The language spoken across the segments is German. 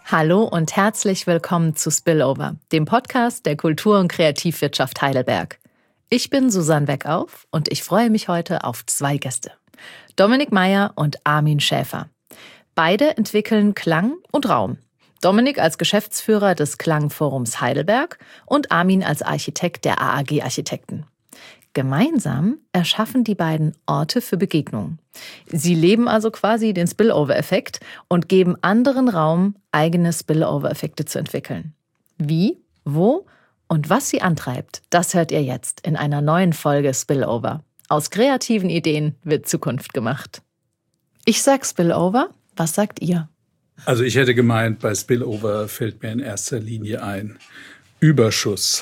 Hallo und herzlich willkommen zu Spillover, dem Podcast der Kultur- und Kreativwirtschaft Heidelberg. Ich bin Susanne Weckauf und ich freue mich heute auf zwei Gäste. Dominik Meyer und Armin Schäfer. Beide entwickeln Klang und Raum. Dominik als Geschäftsführer des Klangforums Heidelberg und Armin als Architekt der AAG Architekten. Gemeinsam erschaffen die beiden Orte für Begegnungen. Sie leben also quasi den Spillover-Effekt und geben anderen Raum, eigene Spillover-Effekte zu entwickeln. Wie, wo und was sie antreibt, das hört ihr jetzt in einer neuen Folge Spillover. Aus kreativen Ideen wird Zukunft gemacht. Ich sag Spillover, was sagt ihr? Also ich hätte gemeint, bei Spillover fällt mir in erster Linie ein Überschuss.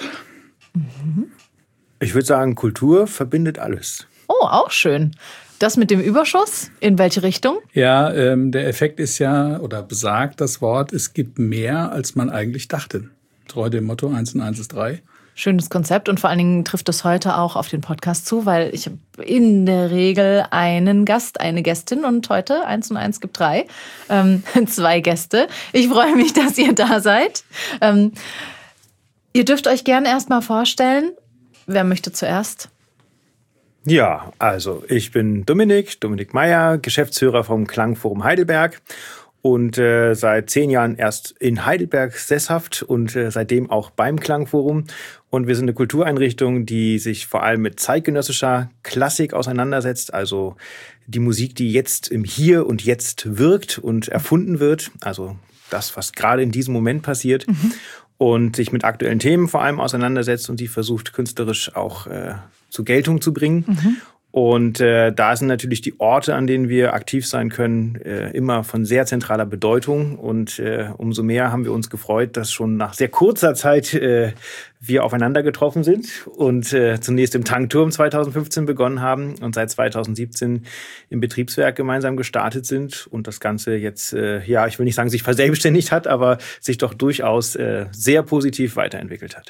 Ich würde sagen, Kultur verbindet alles. Oh, auch schön. Das mit dem Überschuss, in welche Richtung? Ja, der Effekt ist ja, oder besagt das Wort, es gibt mehr, als man eigentlich dachte. Treu dem Motto 1 und 1 ist 3. Schönes Konzept und vor allen Dingen trifft es heute auch auf den Podcast zu, weil ich habe in der Regel einen Gast, eine Gästin und heute 1 und 1 gibt 3. 2 Gäste. Ich freue mich, dass ihr da seid. Ihr dürft euch gerne erst mal vorstellen. Wer möchte zuerst? Ja, also ich bin Dominik Meyer, Geschäftsführer vom Klangforum Heidelberg und seit 10 Jahren erst in Heidelberg sesshaft und seitdem auch beim Klangforum. Und wir sind eine Kultureinrichtung, die sich vor allem mit zeitgenössischer Klassik auseinandersetzt, also die Musik, die jetzt im Hier und Jetzt wirkt und erfunden wird, also das, was gerade in diesem Moment passiert. Und sich mit aktuellen Themen vor allem auseinandersetzt und die versucht künstlerisch auch zur Geltung zu bringen. Und da sind natürlich die Orte, an denen wir aktiv sein können, immer von sehr zentraler Bedeutung. Und umso mehr haben wir uns gefreut, dass schon nach sehr kurzer Zeit wir aufeinander getroffen sind und zunächst im Tankturm 2015 begonnen haben und seit 2017 im Betriebswerk gemeinsam gestartet sind und das Ganze jetzt, ja, ich will nicht sagen, sich verselbstständigt hat, aber sich doch durchaus sehr positiv weiterentwickelt hat.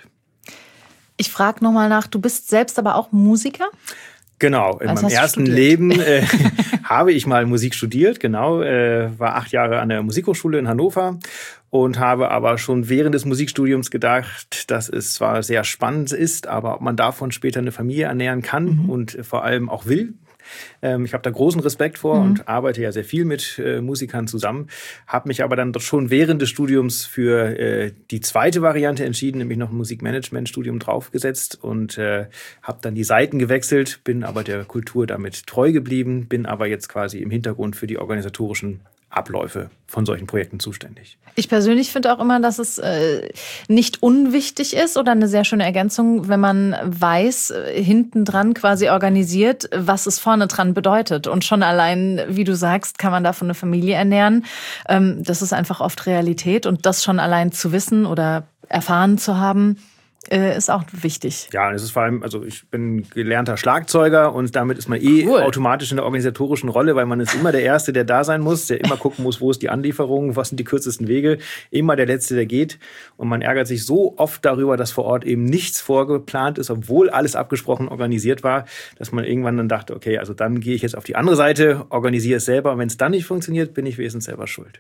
Ich frage nochmal nach, du bist selbst aber auch Musiker? Genau, in meinem ersten Leben habe ich mal Musik studiert, genau, war 8 Jahre an der Musikhochschule in Hannover und habe aber schon während des Musikstudiums gedacht, dass es zwar sehr spannend ist, aber ob man davon später eine Familie ernähren kann und vor allem auch will. Ich habe da großen Respekt vor und arbeite ja sehr viel mit Musikern zusammen, habe mich aber dann doch schon während des Studiums für die zweite Variante entschieden, nämlich noch ein Musikmanagement-Studium draufgesetzt und habe dann die Seiten gewechselt, bin aber der Kultur damit treu geblieben, bin aber jetzt quasi im Hintergrund für die organisatorischen Abläufe von solchen Projekten zuständig. Ich persönlich finde auch immer, dass es nicht unwichtig ist oder eine sehr schöne Ergänzung, wenn man weiß, hinten dran quasi organisiert, was es vorne dran bedeutet. Und schon allein, wie du sagst, kann man davon eine Familie ernähren. Das ist einfach oft Realität und das schon allein zu wissen oder erfahren zu haben, ist auch wichtig. Ja, und es ist vor allem, also ich bin gelernter Schlagzeuger und damit ist man automatisch in der organisatorischen Rolle, weil man ist immer der Erste, der da sein muss, der immer gucken muss, wo ist die Anlieferung, was sind die kürzesten Wege, immer der Letzte, der geht. Und man ärgert sich so oft darüber, dass vor Ort eben nichts vorgeplant ist, obwohl alles abgesprochen organisiert war, dass man irgendwann dann dachte, okay, also dann gehe ich jetzt auf die andere Seite, organisiere es selber. Und wenn es dann nicht funktioniert, bin ich wenigstens selber schuld.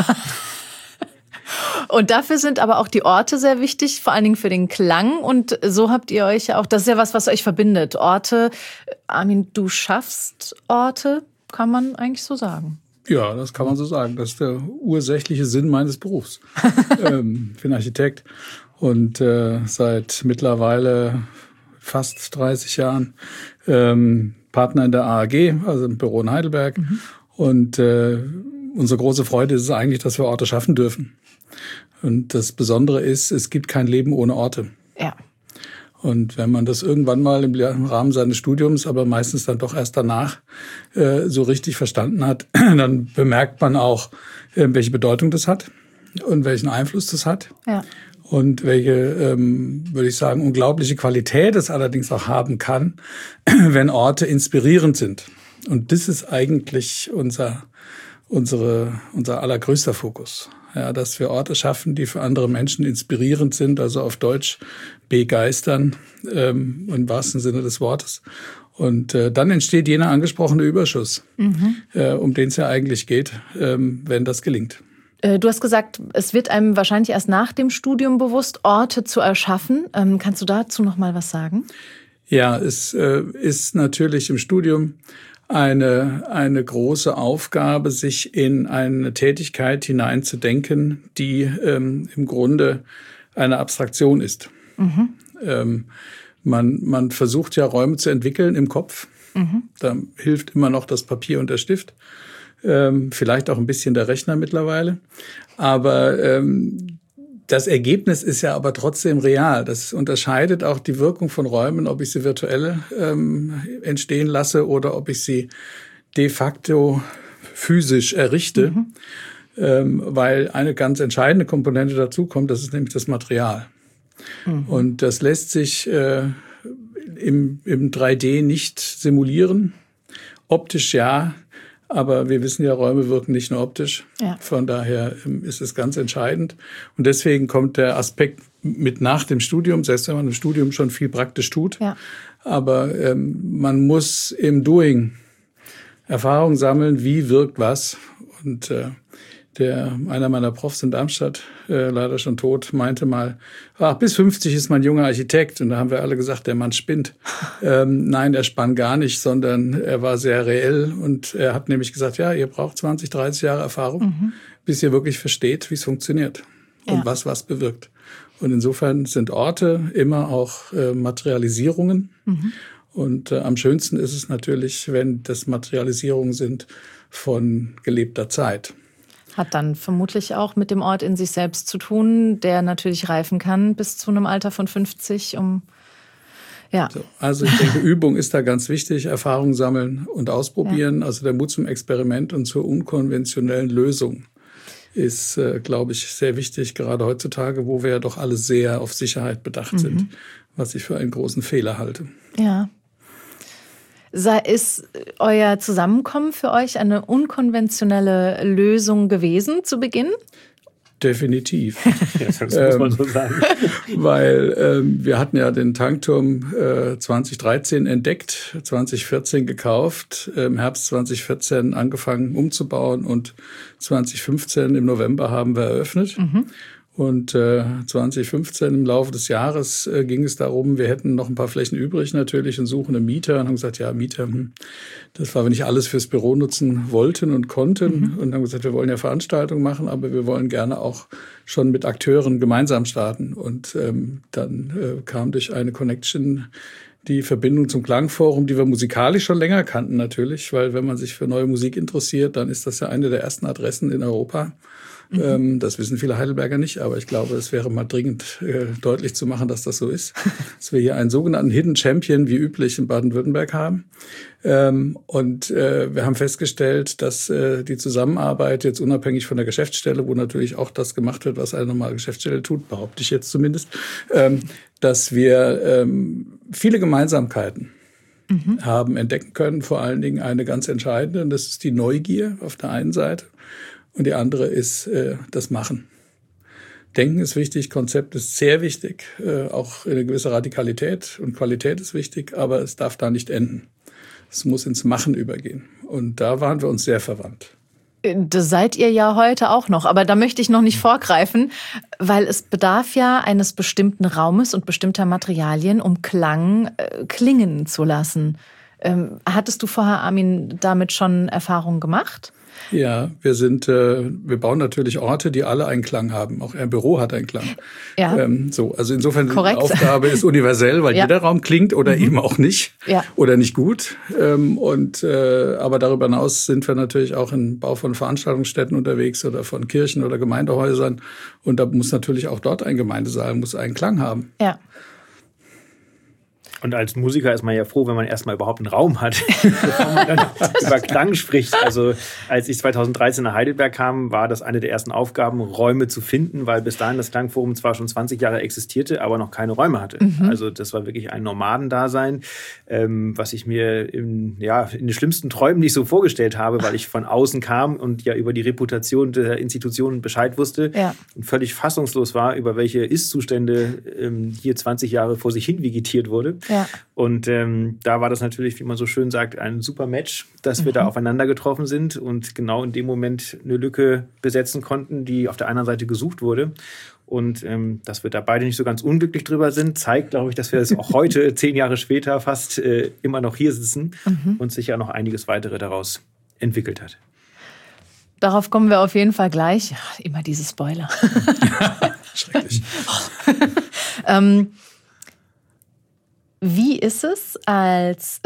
Und dafür sind aber auch die Orte sehr wichtig, vor allen Dingen für den Klang. Und so habt ihr euch ja auch, das ist ja was euch verbindet. Orte, Armin, du schaffst Orte, kann man eigentlich so sagen. Ja, das kann man so sagen. Das ist der ursächliche Sinn meines Berufs. Ich bin Architekt und seit mittlerweile fast 30 Jahren Partner in der AAG, also im Büro in Heidelberg. Und unsere große Freude ist es eigentlich, dass wir Orte schaffen dürfen. Und das Besondere ist, es gibt kein Leben ohne Orte. Ja. Und wenn man das irgendwann mal im Rahmen seines Studiums, aber meistens dann doch erst danach so richtig verstanden hat, dann bemerkt man auch, welche Bedeutung das hat und welchen Einfluss das hat. Ja. Und welche, würde ich sagen, unglaubliche Qualität es allerdings auch haben kann, wenn Orte inspirierend sind. Und das ist eigentlich unser allergrößter Fokus. Ja, dass wir Orte schaffen, die für andere Menschen inspirierend sind, also auf Deutsch begeistern, im wahrsten Sinne des Wortes. Und dann entsteht jener angesprochene Überschuss, um den es ja eigentlich geht, wenn das gelingt. Du hast gesagt, es wird einem wahrscheinlich erst nach dem Studium bewusst, Orte zu erschaffen. Kannst du dazu noch mal was sagen? Ja, es ist natürlich im Studium eine große Aufgabe, sich in eine Tätigkeit hineinzudenken, die im Grunde eine Abstraktion ist. Man versucht ja Räume zu entwickeln im Kopf. Da hilft immer noch das Papier und der Stift. Vielleicht auch ein bisschen der Rechner mittlerweile. Aber das Ergebnis ist ja aber trotzdem real. Das unterscheidet auch die Wirkung von Räumen, ob ich sie virtuell entstehen lasse oder ob ich sie de facto physisch errichte. Weil eine ganz entscheidende Komponente dazu kommt, das ist nämlich das Material. Und das lässt sich im 3D nicht simulieren. Optisch ja. Aber wir wissen ja, Räume wirken nicht nur optisch. Ja. Von daher ist es ganz entscheidend. Und deswegen kommt der Aspekt mit nach dem Studium, selbst wenn man im Studium schon viel praktisch tut. Ja. Aber man muss im Doing Erfahrung sammeln, wie wirkt was. Und einer meiner Profs in Darmstadt, leider schon tot, meinte mal, bis 50 ist man junger Architekt. Und da haben wir alle gesagt, der Mann spinnt. Nein, er spann gar nicht, sondern er war sehr reell. Und er hat nämlich gesagt, ja, ihr braucht 20, 30 Jahre Erfahrung, bis ihr wirklich versteht, wie es funktioniert und was bewirkt. Und insofern sind Orte immer auch Materialisierungen. Und am schönsten ist es natürlich, wenn das Materialisierungen sind von gelebter Zeit. Hat dann vermutlich auch mit dem Ort in sich selbst zu tun, der natürlich reifen kann bis zu einem Alter von 50, ja. Also ich denke, Übung ist da ganz wichtig, Erfahrung sammeln und ausprobieren. Ja. Also der Mut zum Experiment und zur unkonventionellen Lösung ist, glaube ich, sehr wichtig, gerade heutzutage, wo wir ja doch alle sehr auf Sicherheit bedacht sind, was ich für einen großen Fehler halte. Ja. Ist euer Zusammenkommen für euch eine unkonventionelle Lösung gewesen zu Beginn? Definitiv. Ja, das muss man so sagen. Weil wir hatten ja den Tankturm 2013 entdeckt, 2014 gekauft, im Herbst 2014 angefangen umzubauen und 2015 im November haben wir eröffnet. Und 2015 im Laufe des Jahres ging es darum, wir hätten noch ein paar Flächen übrig natürlich und suchen einen Mieter und haben gesagt, ja, Mieter, das war, wenn nicht alles fürs Büro nutzen wollten und konnten. Und haben gesagt, wir wollen ja Veranstaltungen machen, aber wir wollen gerne auch schon mit Akteuren gemeinsam starten. Und dann kam durch eine Connection die Verbindung zum Klangforum, die wir musikalisch schon länger kannten natürlich, weil wenn man sich für neue Musik interessiert, dann ist das ja eine der ersten Adressen in Europa. Das wissen viele Heidelberger nicht, aber ich glaube, es wäre mal dringend deutlich zu machen, dass das so ist. Dass wir hier einen sogenannten Hidden Champion wie üblich in Baden-Württemberg haben. Und wir haben festgestellt, dass die Zusammenarbeit jetzt unabhängig von der Geschäftsstelle, wo natürlich auch das gemacht wird, was eine normale Geschäftsstelle tut, behaupte ich jetzt zumindest, dass wir viele Gemeinsamkeiten haben entdecken können. Vor allen Dingen eine ganz entscheidende, und das ist die Neugier auf der einen Seite. Und die andere ist das Machen. Denken ist wichtig, Konzept ist sehr wichtig, auch eine gewisse Radikalität und Qualität ist wichtig, aber es darf da nicht enden. Es muss ins Machen übergehen. Und da waren wir uns sehr verwandt. Das seid ihr ja heute auch noch, aber da möchte ich noch nicht vorgreifen, weil es bedarf ja eines bestimmten Raumes und bestimmter Materialien, um Klang klingen zu lassen. Hattest du vorher, Armin, damit schon Erfahrungen gemacht? Ja, wir bauen natürlich Orte, die alle einen Klang haben. Auch ein Büro hat einen Klang. Ja. Also insofern die Aufgabe ist universell, weil jeder Raum klingt oder eben auch nicht oder nicht gut. Aber darüber hinaus sind wir natürlich auch im Bau von Veranstaltungsstätten unterwegs oder von Kirchen oder Gemeindehäusern. Und da muss natürlich auch dort ein Gemeindesaal muss einen Klang haben. Ja. Und als Musiker ist man ja froh, wenn man erstmal überhaupt einen Raum hat, bevor man dann über Klang spricht. Also als ich 2013 nach Heidelberg kam, war das eine der ersten Aufgaben, Räume zu finden, weil bis dahin das Klangforum zwar schon 20 Jahre existierte, aber noch keine Räume hatte. Also das war wirklich ein Nomadendasein, was ich mir in den schlimmsten Träumen nicht so vorgestellt habe, weil ich von außen kam und ja über die Reputation der Institutionen Bescheid wusste und völlig fassungslos war, über welche Ist-Zustände hier 20 Jahre vor sich hin vegetiert wurde. Ja. Ja. Und da war das natürlich, wie man so schön sagt, ein super Match, dass wir da aufeinander getroffen sind und genau in dem Moment eine Lücke besetzen konnten, die auf der anderen Seite gesucht wurde. Und dass wir da beide nicht so ganz unglücklich drüber sind, zeigt, glaube ich, dass wir es auch heute, 10 Jahre später, fast immer noch hier sitzen und sich ja noch einiges weitere daraus entwickelt hat. Darauf kommen wir auf jeden Fall gleich. Ja, immer diese Spoiler. Schrecklich. Wie ist es als...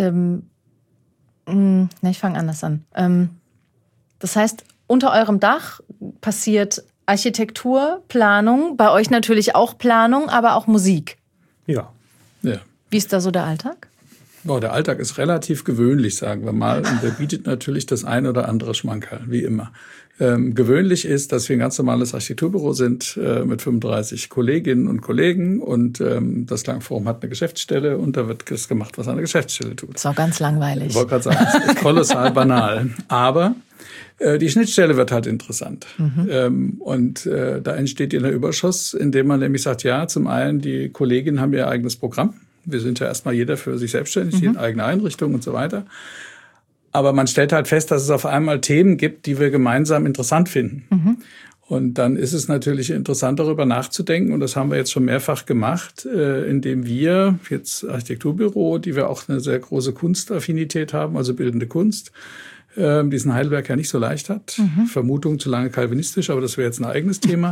ich fange anders an. Das heißt, unter eurem Dach passiert Architektur, Planung, bei euch natürlich auch Planung, aber auch Musik. Ja. Wie ist da so der Alltag? Der Alltag ist relativ gewöhnlich, sagen wir mal. Und der bietet natürlich das ein oder andere Schmankerl, wie immer. Gewöhnlich ist, dass wir ein ganz normales Architekturbüro sind mit 35 Kolleginnen und Kollegen. Und das Klangforum hat eine Geschäftsstelle und da wird das gemacht, was eine Geschäftsstelle tut. Das ist auch ganz langweilig. Ich wollte gerade sagen, das ist kolossal banal. Aber die Schnittstelle wird halt interessant. Und da entsteht der Überschuss, indem man nämlich sagt, ja, zum einen, die Kolleginnen haben ihr eigenes Programm. Wir sind ja erstmal jeder für sich selbstständig, die eigene Einrichtung und so weiter. Aber man stellt halt fest, dass es auf einmal Themen gibt, die wir gemeinsam interessant finden. Und dann ist es natürlich interessant, darüber nachzudenken. Und das haben wir jetzt schon mehrfach gemacht, indem wir jetzt Architekturbüro, die wir auch eine sehr große Kunstaffinität haben, also bildende Kunst, die es in Heidelberg ja nicht so leicht hat. Vermutung zu lange kalvinistisch, aber das wäre jetzt ein eigenes Thema.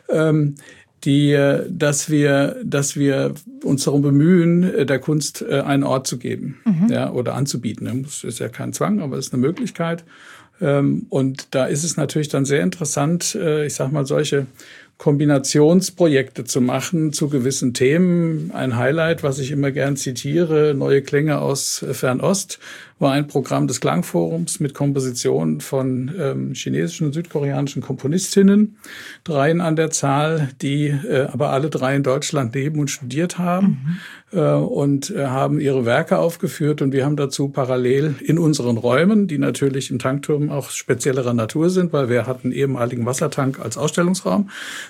Dass wir uns darum bemühen, der Kunst einen Ort zu geben, ja, oder anzubieten. Das ist ja kein Zwang, aber es ist eine Möglichkeit. Und da ist es natürlich dann sehr interessant, ich sag mal, solche Kombinationsprojekte zu machen zu gewissen Themen. Ein Highlight, was ich immer gern zitiere, Neue Klänge aus Fernost, war ein Programm des Klangforums mit Kompositionen von chinesischen und südkoreanischen Komponistinnen, 3 an der Zahl, die aber alle 3 in Deutschland leben und studiert haben und haben ihre Werke aufgeführt. Und wir haben dazu parallel in unseren Räumen, die natürlich im Tankturm auch speziellerer Natur sind, weil wir hatten einen ehemaligen Wassertank als Ausstellungsraum.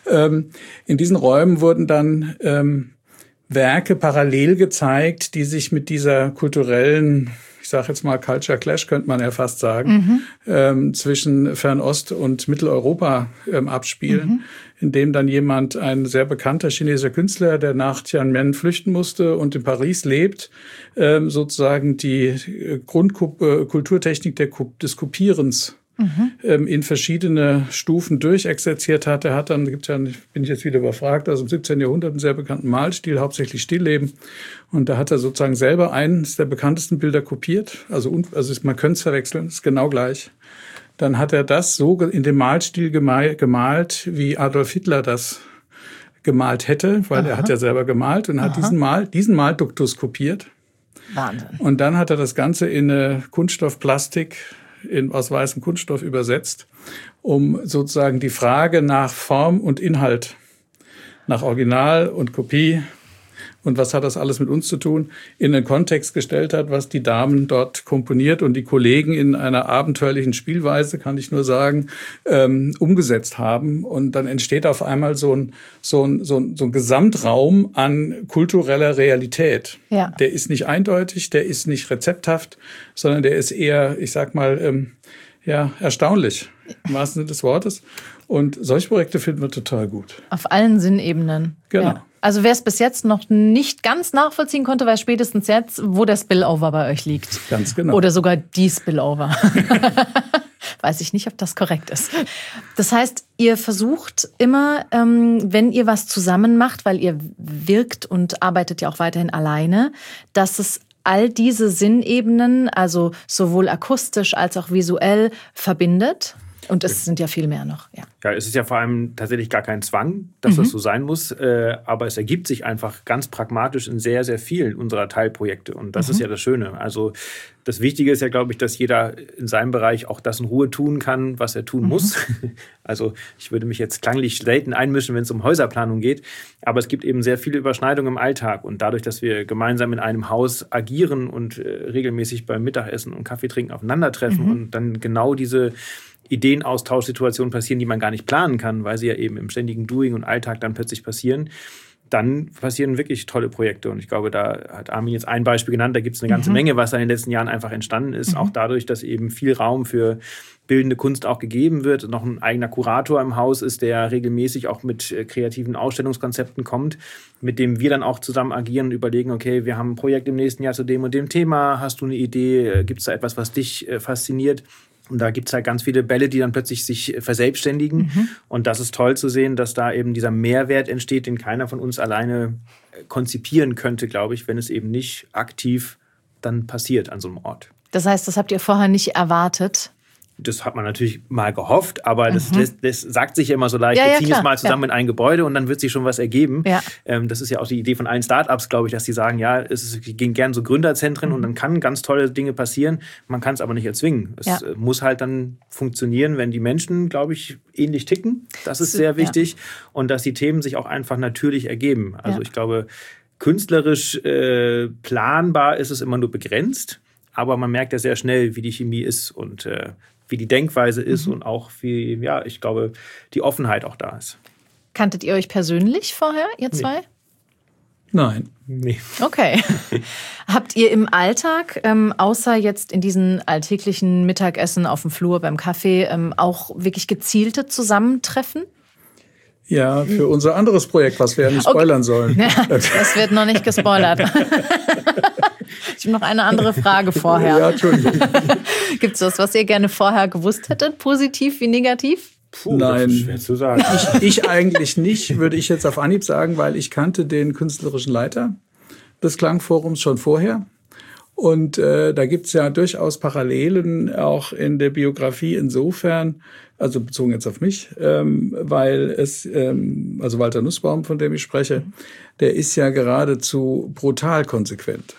In diesen Räumen wurden dann Werke parallel gezeigt, die sich mit dieser kulturellen, ich sage jetzt mal Culture Clash, könnte man ja fast sagen, zwischen Fernost und Mitteleuropa abspielen, indem dann ein sehr bekannter chinesischer Künstler, der nach Tiananmen flüchten musste und in Paris lebt, sozusagen die Grundkulturtechnik des Kopierens in verschiedene Stufen durchexerziert hat. Er hat dann, bin ich jetzt wieder überfragt, also im 17. Jahrhundert einen sehr bekannten Malstil, hauptsächlich Stillleben. Und da hat er sozusagen selber eines der bekanntesten Bilder kopiert. Also man könnte es verwechseln, ist genau gleich. Dann hat er das so in dem Malstil gemalt, wie Adolf Hitler das gemalt hätte, weil er hat ja selber gemalt und hat diesen Malduktus kopiert. Wahnsinn. Und dann hat er das Ganze in eine Kunststoffplastik aus weißem Kunststoff übersetzt, um sozusagen die Frage nach Form und Inhalt, nach Original und Kopie und was hat das alles mit uns zu tun, in den Kontext gestellt hat, was die Damen dort komponiert und die Kollegen in einer abenteuerlichen Spielweise, kann ich nur sagen, umgesetzt haben. Und dann entsteht auf einmal so ein Gesamtraum an kultureller Realität. Ja. Der ist nicht eindeutig, der ist nicht rezepthaft, sondern der ist eher, ich sag mal, erstaunlich, im wahrsten Sinne des Wortes. Und solche Projekte finden wir total gut. Auf allen Sinnebenen. Genau. Ja. Also wer es bis jetzt noch nicht ganz nachvollziehen konnte, weiß spätestens jetzt, wo der Spillover bei euch liegt. Ganz genau. Oder sogar die Spillover. Weiß ich nicht, ob das korrekt ist. Das heißt, ihr versucht immer, wenn ihr was zusammen macht, weil ihr wirkt und arbeitet ja auch weiterhin alleine, dass es all diese Sinnebenen, also sowohl akustisch als auch visuell, verbindet. Und es sind ja viel mehr noch, ja. Ja, es ist ja vor allem tatsächlich gar kein Zwang, dass das so sein muss. Aber es ergibt sich einfach ganz pragmatisch in sehr, sehr vielen unserer Teilprojekte. Und das ist ja das Schöne. Also das Wichtige ist ja, glaube ich, dass jeder in seinem Bereich auch das in Ruhe tun kann, was er tun muss. Also ich würde mich jetzt klanglich selten einmischen, wenn es um Häuserplanung geht. Aber es gibt eben sehr viele Überschneidungen im Alltag. Und dadurch, dass wir gemeinsam in einem Haus agieren und regelmäßig beim Mittagessen und Kaffee trinken aufeinandertreffen und dann genau diese Ideenaustauschsituationen passieren, die man gar nicht planen kann, weil sie ja eben im ständigen Doing und Alltag dann plötzlich passieren. dann passieren wirklich tolle Projekte. Und ich glaube, da hat Armin jetzt ein Beispiel genannt, da gibt es eine ganze Menge, was da in den letzten Jahren einfach entstanden ist. Auch dadurch, dass eben viel Raum für bildende Kunst auch gegeben wird. Noch ein eigener Kurator im Haus ist, der regelmäßig auch mit kreativen Ausstellungskonzepten kommt, mit dem wir dann auch zusammen agieren und überlegen, okay, wir haben ein Projekt im nächsten Jahr zu dem und dem Thema. Hast du eine Idee? Gibt es da etwas, was dich fasziniert? Und da gibt es halt ganz viele Bälle, die dann plötzlich sich verselbstständigen. Und das ist toll zu sehen, dass da eben dieser Mehrwert entsteht, den keiner von uns alleine konzipieren könnte, glaube ich, wenn es eben nicht aktiv dann passiert an so einem Ort. Das heißt, das habt ihr vorher nicht erwartet? Das hat man natürlich mal gehofft, aber das sagt sich ja immer so leicht, wir ziehen jetzt mal zusammen in ein Gebäude und dann wird sich schon was ergeben. Ja. Das ist ja auch die Idee von allen Startups, glaube ich, dass die sagen, ja, die gehen gerne so Gründerzentren und dann kann ganz tolle Dinge passieren. Man kann es aber nicht erzwingen. Es muss halt dann funktionieren, wenn die Menschen, glaube ich, ähnlich ticken. Das ist sehr wichtig. Und dass die Themen sich auch einfach natürlich ergeben. Also ich glaube, künstlerisch planbar ist es immer nur begrenzt. Aber man merkt ja sehr schnell, wie die Chemie ist und wie die Denkweise ist und auch wie, ich glaube, die Offenheit auch da ist. Kanntet ihr euch persönlich vorher, ihr zwei? Nein. Nee. Okay. Habt ihr im Alltag, außer jetzt in diesen alltäglichen Mittagessen auf dem Flur beim Kaffee, auch wirklich gezielte Zusammentreffen? Ja, für unser anderes Projekt, was wir ja nicht spoilern sollen. Ja, das wird noch nicht gespoilert. Ich habe noch eine andere Frage vorher. Ja, Entschuldigung. Gibt es was ihr gerne vorher gewusst hättet, positiv wie negativ? Nein, das ist schwer zu sagen. Ich eigentlich nicht, würde ich jetzt auf Anhieb sagen, weil ich kannte den künstlerischen Leiter des Klangforums schon vorher. Und da gibt es ja durchaus Parallelen auch in der Biografie insofern, also bezogen jetzt auf mich, weil es, also Walter Nussbaum, von dem ich spreche, der ist ja geradezu brutal konsequent.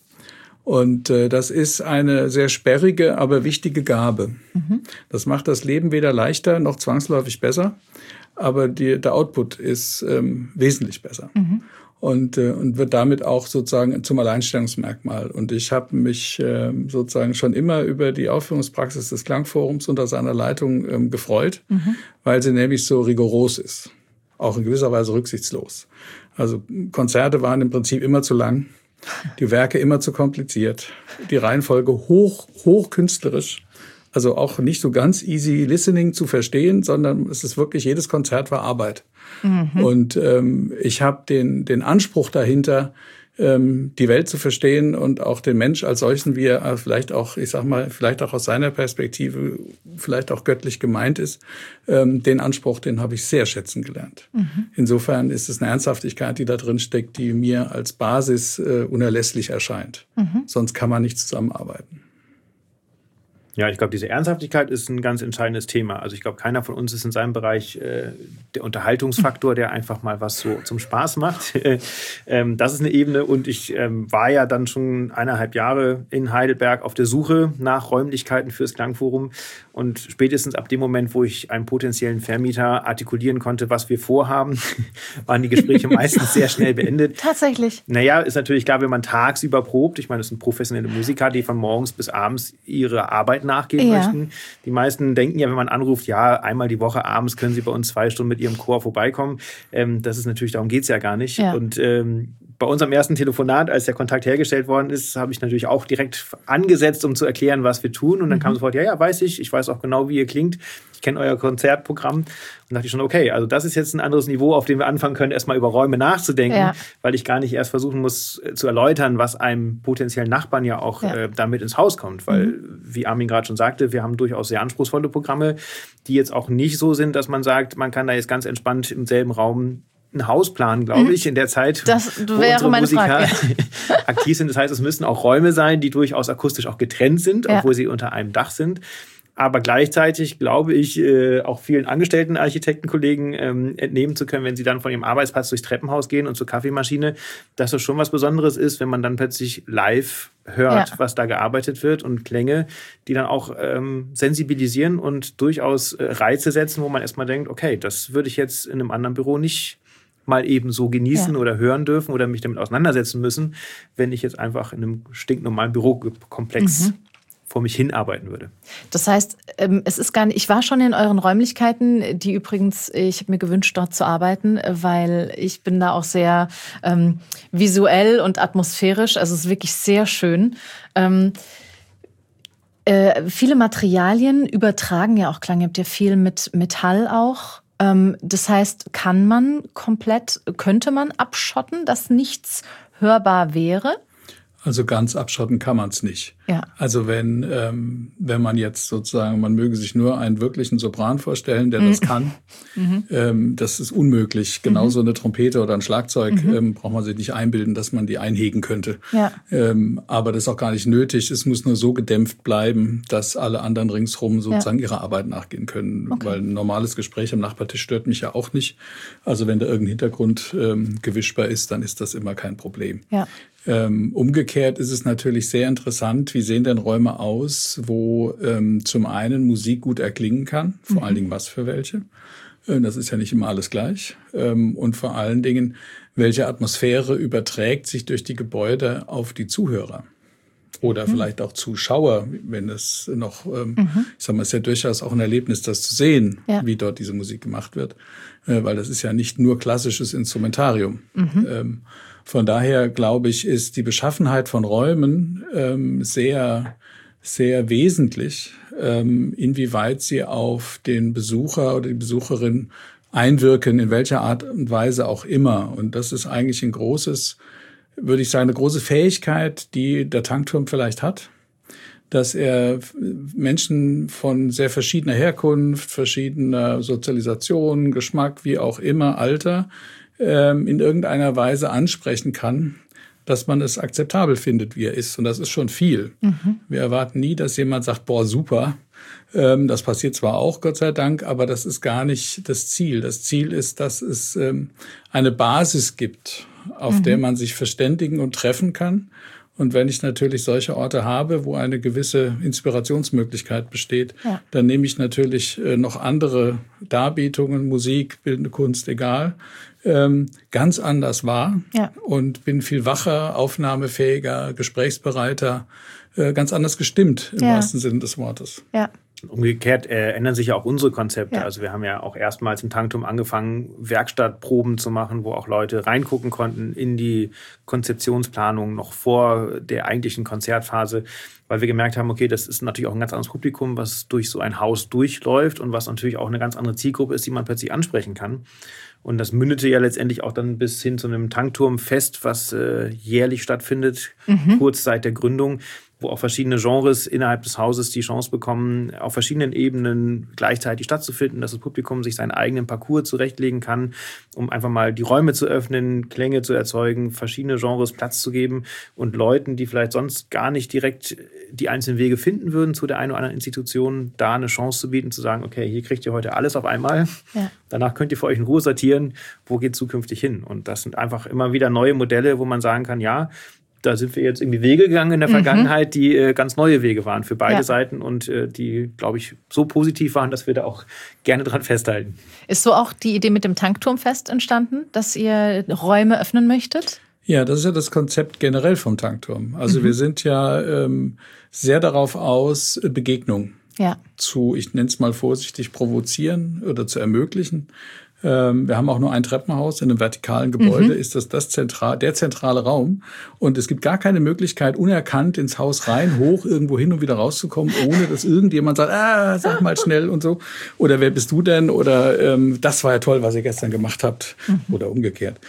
Und das ist eine sehr sperrige, aber wichtige Gabe. Das macht das Leben weder leichter noch zwangsläufig besser, aber der Output ist wesentlich besser. Und wird damit auch sozusagen zum Alleinstellungsmerkmal. Und ich habe mich sozusagen schon immer über die Aufführungspraxis des Klangforums unter seiner Leitung gefreut, weil sie nämlich so rigoros ist, auch in gewisser Weise rücksichtslos. Also Konzerte waren im Prinzip immer zu lang, die Werke immer zu kompliziert, die Reihenfolge hoch künstlerisch. Also auch nicht so ganz easy listening zu verstehen, sondern es ist wirklich, jedes Konzert war Arbeit. Und ich habe den Anspruch dahinter, die Welt zu verstehen und auch den Mensch als solchen, wie er vielleicht auch, ich sag mal, vielleicht auch aus seiner Perspektive, vielleicht auch göttlich gemeint ist, den Anspruch, den habe ich sehr schätzen gelernt. Insofern ist es eine Ernsthaftigkeit, die da drin steckt, die mir als Basis unerlässlich erscheint. Sonst kann man nicht zusammenarbeiten. Ja, ich glaube, diese Ernsthaftigkeit ist ein ganz entscheidendes Thema. Also ich glaube, keiner von uns ist in seinem Bereich der Unterhaltungsfaktor, der einfach mal was so zum Spaß macht. Das ist eine Ebene. Und ich war ja dann schon 1,5 Jahre in Heidelberg auf der Suche nach Räumlichkeiten fürs Klangforum. Und spätestens ab dem Moment, wo ich einem potenziellen Vermieter artikulieren konnte, was wir vorhaben, waren die Gespräche meistens sehr schnell beendet. Tatsächlich. Naja, ist natürlich klar, wenn man tagsüber probt. Ich meine, das sind professionelle Musiker, die von morgens bis abends ihre Arbeit nachgehen möchten. Die meisten denken ja, wenn man anruft, ja, einmal die Woche abends können sie bei uns 2 Stunden mit ihrem Chor vorbeikommen. Das ist natürlich, darum geht's ja gar nicht. Ja. Und bei unserem ersten Telefonat, als der Kontakt hergestellt worden ist, habe ich natürlich auch direkt angesetzt, um zu erklären, was wir tun. Und dann kam sofort, ja, weiß ich weiß auch genau, wie ihr klingt. Ich kenne euer Konzertprogramm. Und dachte ich schon, okay, also das ist jetzt ein anderes Niveau, auf dem wir anfangen können, erstmal über Räume nachzudenken, weil ich gar nicht erst versuchen muss zu erläutern, was einem potenziellen Nachbarn ja auch damit ins Haus kommt. Weil, wie Armin gerade schon sagte, wir haben durchaus sehr anspruchsvolle Programme, die jetzt auch nicht so sind, dass man sagt, man kann da jetzt ganz entspannt im selben Raum ein Haus planen, glaube ich, in der Zeit, wo unsere Musiker aktiv sind. Das heißt, es müssen auch Räume sein, die durchaus akustisch auch getrennt sind, obwohl sie unter einem Dach sind. Aber gleichzeitig glaube ich, auch vielen angestellten Architektenkollegen entnehmen zu können, wenn sie dann von ihrem Arbeitsplatz durchs Treppenhaus gehen und zur Kaffeemaschine, dass das schon was Besonderes ist, wenn man dann plötzlich live hört, was da gearbeitet wird und Klänge, die dann auch sensibilisieren und durchaus Reize setzen, wo man erstmal denkt, okay, das würde ich jetzt in einem anderen Büro nicht mal eben so genießen oder hören dürfen oder mich damit auseinandersetzen müssen, wenn ich jetzt einfach in einem stinknormalen Bürokomplex vor mich hinarbeiten würde. Das heißt, es ist gar nicht, ich war schon in euren Räumlichkeiten, die übrigens, ich habe mir gewünscht, dort zu arbeiten, weil ich bin da auch sehr visuell und atmosphärisch, also es ist wirklich sehr schön. Viele Materialien übertragen ja auch Klang, ihr habt ja viel mit Metall auch. Das heißt, könnte man abschotten, dass nichts hörbar wäre? Also ganz abschotten kann man es nicht. Ja. Also wenn man jetzt sozusagen, man möge sich nur einen wirklichen Sopran vorstellen, der das kann, das ist unmöglich. Genauso eine Trompete oder ein Schlagzeug braucht man sich nicht einbilden, dass man die einhegen könnte. Ja. Aber das ist auch gar nicht nötig. Es muss nur so gedämpft bleiben, dass alle anderen ringsherum sozusagen ihrer Arbeit nachgehen können. Okay. Weil ein normales Gespräch am Nachbartisch stört mich ja auch nicht. Also wenn da irgendein Hintergrund gewischbar ist, dann ist das immer kein Problem. Ja. Umgekehrt ist es natürlich sehr interessant, wie sehen denn Räume aus, wo zum einen Musik gut erklingen kann, vor allen Dingen was für welche. Das ist ja nicht immer alles gleich. Und vor allen Dingen, welche Atmosphäre überträgt sich durch die Gebäude auf die Zuhörer. Oder vielleicht auch Zuschauer, wenn es noch, ich sag mal, es ist ja durchaus auch ein Erlebnis, das zu sehen, wie dort diese Musik gemacht wird. Weil das ist ja nicht nur klassisches Instrumentarium. Von daher, glaube ich, ist die Beschaffenheit von Räumen sehr, sehr wesentlich, inwieweit sie auf den Besucher oder die Besucherin einwirken, in welcher Art und Weise auch immer. Und das ist eigentlich eine große Fähigkeit, die der Tankturm vielleicht hat, dass er Menschen von sehr verschiedener Herkunft, verschiedener Sozialisation, Geschmack, wie auch immer, Alter, in irgendeiner Weise ansprechen kann, dass man es akzeptabel findet, wie er ist. Und das ist schon viel. Wir erwarten nie, dass jemand sagt, boah, super. Das passiert zwar auch, Gott sei Dank, aber das ist gar nicht das Ziel. Das Ziel ist, dass es eine Basis gibt, auf der man sich verständigen und treffen kann. Und wenn ich natürlich solche Orte habe, wo eine gewisse Inspirationsmöglichkeit besteht, dann nehme ich natürlich noch andere Darbietungen, Musik, bildende Kunst, egal, ganz anders wahr und bin viel wacher, aufnahmefähiger, gesprächsbereiter, ganz anders gestimmt im wahrsten Sinne des Wortes. Ja. Umgekehrt ändern sich ja auch unsere Konzepte. Ja. Also wir haben ja auch erstmals im Tankturm angefangen, Werkstattproben zu machen, wo auch Leute reingucken konnten in die Konzeptionsplanung noch vor der eigentlichen Konzertphase, weil wir gemerkt haben, okay, das ist natürlich auch ein ganz anderes Publikum, was durch so ein Haus durchläuft und was natürlich auch eine ganz andere Zielgruppe ist, die man plötzlich ansprechen kann. Und das mündete ja letztendlich auch dann bis hin zu einem Tankturmfest, was jährlich stattfindet, kurz seit der Gründung, wo auch verschiedene Genres innerhalb des Hauses die Chance bekommen, auf verschiedenen Ebenen gleichzeitig stattzufinden, dass das Publikum sich seinen eigenen Parcours zurechtlegen kann, um einfach mal die Räume zu öffnen, Klänge zu erzeugen, verschiedene Genres Platz zu geben und Leuten, die vielleicht sonst gar nicht direkt die einzelnen Wege finden würden zu der einen oder anderen Institution, da eine Chance zu bieten, zu sagen, okay, hier kriegt ihr heute alles auf einmal. Ja. Danach könnt ihr für euch in Ruhe sortieren, wo geht es zukünftig hin. Und das sind einfach immer wieder neue Modelle, wo man sagen kann, ja, da sind wir jetzt irgendwie Wege gegangen in der Vergangenheit, die ganz neue Wege waren für beide Seiten und die, glaube ich, so positiv waren, dass wir da auch gerne dran festhalten. Ist so auch die Idee mit dem Tankturmfest entstanden, dass ihr Räume öffnen möchtet? Ja, das ist ja das Konzept generell vom Tankturm. Also wir sind ja sehr darauf aus, Begegnung zu, ich nenne es mal vorsichtig, provozieren oder zu ermöglichen. Wir haben auch nur ein Treppenhaus in einem vertikalen Gebäude, ist der zentrale Raum. Und es gibt gar keine Möglichkeit, unerkannt ins Haus rein, hoch, irgendwo hin und wieder rauszukommen, ohne dass irgendjemand sagt, sag mal schnell und so. Oder wer bist du denn? Oder das war ja toll, was ihr gestern gemacht habt. Oder umgekehrt.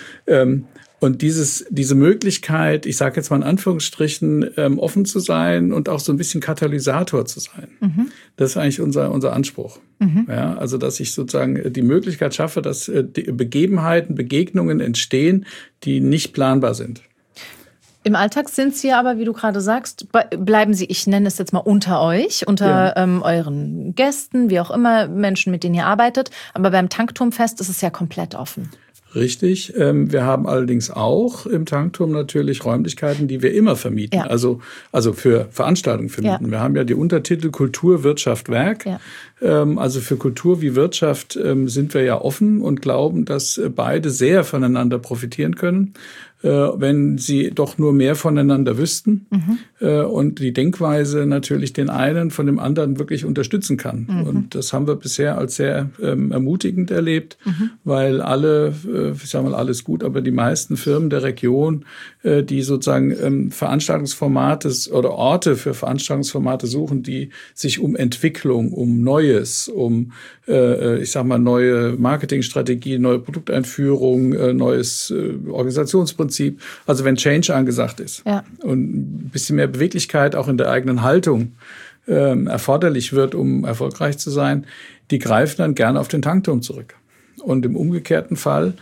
Und diese Möglichkeit, ich sage jetzt mal in Anführungsstrichen, offen zu sein und auch so ein bisschen Katalysator zu sein, das ist eigentlich unser Anspruch. Ja, also dass ich sozusagen die Möglichkeit schaffe, dass die Begebenheiten, Begegnungen entstehen, die nicht planbar sind. Im Alltag sind Sie aber, wie du gerade sagst, bleiben Sie, ich nenne es jetzt mal unter euch, unter euren Gästen, wie auch immer, Menschen, mit denen ihr arbeitet. Aber beim Tankturmfest ist es ja komplett offen. Richtig. Wir haben allerdings auch im Tankturm natürlich Räumlichkeiten, die wir immer vermieten, also für Veranstaltungen vermieten. Ja. Wir haben ja die Untertitel Kultur, Wirtschaft, Werk. Ja. Also für Kultur wie Wirtschaft sind wir ja offen und glauben, dass beide sehr voneinander profitieren können. wenn sie doch nur mehr voneinander wüssten und die Denkweise natürlich den einen von dem anderen wirklich unterstützen kann. Und das haben wir bisher als sehr ermutigend erlebt, weil alle, ich sage mal, alles gut, aber die meisten Firmen der Region, die sozusagen Veranstaltungsformate oder Orte für Veranstaltungsformate suchen, die sich um Entwicklung, um Neues, um, ich sage mal, neue Marketingstrategie, neue Produkteinführung, neues Organisationsprinzip. Also wenn Change angesagt ist und ein bisschen mehr Beweglichkeit auch in der eigenen Haltung erforderlich wird, um erfolgreich zu sein, die greifen dann gerne auf den Tankturm zurück. Und im umgekehrten Fall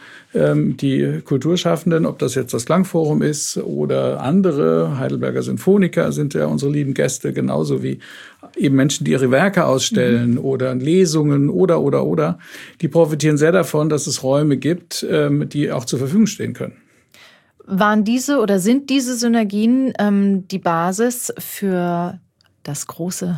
die Kulturschaffenden, ob das jetzt das Klangforum ist oder andere, Heidelberger Sinfoniker sind ja unsere lieben Gäste, genauso wie eben Menschen, die ihre Werke ausstellen oder Lesungen oder, die profitieren sehr davon, dass es Räume gibt, die auch zur Verfügung stehen können. Waren diese oder sind diese Synergien die Basis für das große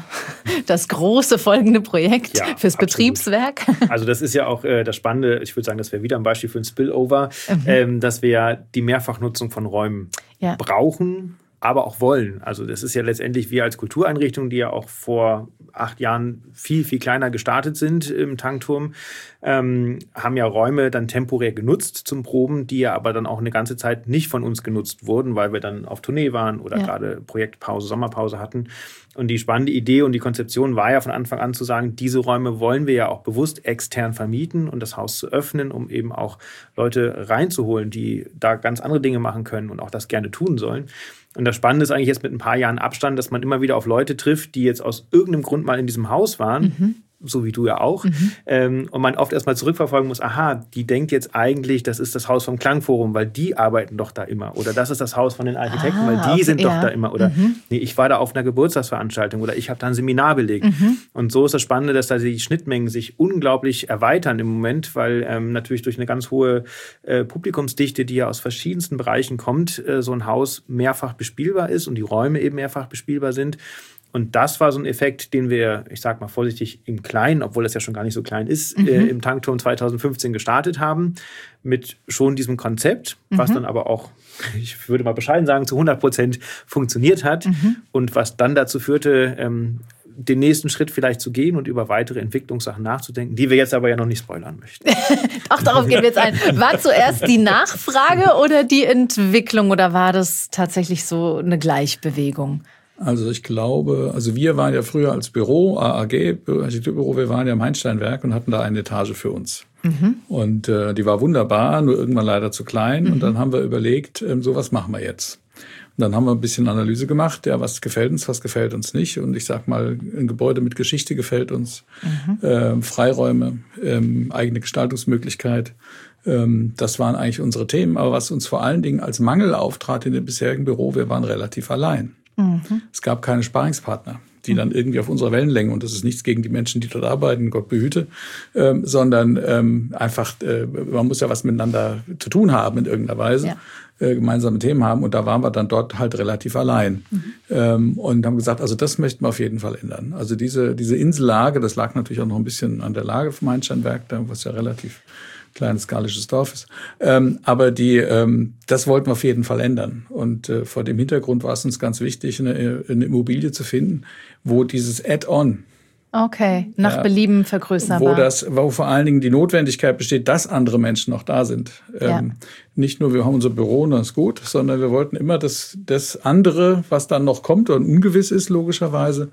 folgende Projekt fürs absolut. Betriebswerk? Also das ist ja auch das Spannende, ich würde sagen, das wäre wieder ein Beispiel für ein Spillover, dass wir ja die Mehrfachnutzung von Räumen brauchen, aber auch wollen. Also das ist ja letztendlich wir als Kultureinrichtung, die ja auch vor 8 Jahren viel, viel kleiner gestartet sind im Tankturm, haben ja Räume dann temporär genutzt zum Proben, die ja aber dann auch eine ganze Zeit nicht von uns genutzt wurden, weil wir dann auf Tournee waren oder gerade Projektpause, Sommerpause hatten. Und die spannende Idee und die Konzeption war ja von Anfang an zu sagen, diese Räume wollen wir ja auch bewusst extern vermieten und das Haus zu öffnen, um eben auch Leute reinzuholen, die da ganz andere Dinge machen können und auch das gerne tun sollen. Und das Spannende ist eigentlich jetzt mit ein paar Jahren Abstand, dass man immer wieder auf Leute trifft, die jetzt aus irgendeinem Grund mal in diesem Haus waren, so wie du ja auch, und man oft erstmal zurückverfolgen muss, aha, die denkt jetzt eigentlich, das ist das Haus vom Klangforum, weil die arbeiten doch da immer. Oder das ist das Haus von den Architekten, weil die sind doch da immer. Oder nee, ich war da auf einer Geburtstagsveranstaltung oder ich habe da ein Seminar belegt. Und so ist das Spannende, dass da die Schnittmengen sich unglaublich erweitern im Moment, weil natürlich durch eine ganz hohe Publikumsdichte, die ja aus verschiedensten Bereichen kommt, so ein Haus mehrfach bespielbar ist und die Räume eben mehrfach bespielbar sind. Und das war so ein Effekt, den wir, ich sag mal vorsichtig, im Kleinen, obwohl das ja schon gar nicht so klein ist, im Tankturm 2015 gestartet haben, mit schon diesem Konzept, was dann aber auch, ich würde mal bescheiden sagen, zu 100% funktioniert hat und was dann dazu führte, den nächsten Schritt vielleicht zu gehen und über weitere Entwicklungssachen nachzudenken, die wir jetzt aber ja noch nicht spoilern möchten. Ach, darauf gehen wir jetzt ein. War zuerst die Nachfrage oder die Entwicklung oder war das tatsächlich so eine Gleichbewegung? Also ich glaube, wir waren ja früher als Büro, AAG, Architekturbüro, wir waren ja im Heinsteinwerk und hatten da eine Etage für uns. Und die war wunderbar, nur irgendwann leider zu klein. Und dann haben wir überlegt, so was machen wir jetzt? Und dann haben wir ein bisschen Analyse gemacht, ja, was gefällt uns nicht. Und ich sag mal, ein Gebäude mit Geschichte gefällt uns, Freiräume, eigene Gestaltungsmöglichkeit. Das waren eigentlich unsere Themen. Aber was uns vor allen Dingen als Mangel auftrat in dem bisherigen Büro, wir waren relativ allein. Es gab keine Sparringspartner, die dann irgendwie auf unserer Wellenlänge, und das ist nichts gegen die Menschen, die dort arbeiten, Gott behüte, sondern einfach, man muss ja was miteinander zu tun haben in irgendeiner Weise, gemeinsame Themen haben, und da waren wir dann dort halt relativ allein und haben gesagt, also das möchten wir auf jeden Fall ändern. Also diese Insellage, das lag natürlich auch noch ein bisschen an der Lage vom Heinsteinwerk, was ja relativ kleines galisches Dorf ist. Aber das wollten wir auf jeden Fall ändern. Und vor dem Hintergrund war es uns ganz wichtig, eine Immobilie zu finden, wo dieses Add-on nach Belieben vergrößerbar. Wo vor allen Dingen die Notwendigkeit besteht, dass andere Menschen noch da sind. Nicht nur, wir haben unser Büro und das ist gut, sondern wir wollten immer das andere, was dann noch kommt und ungewiss ist, logischerweise,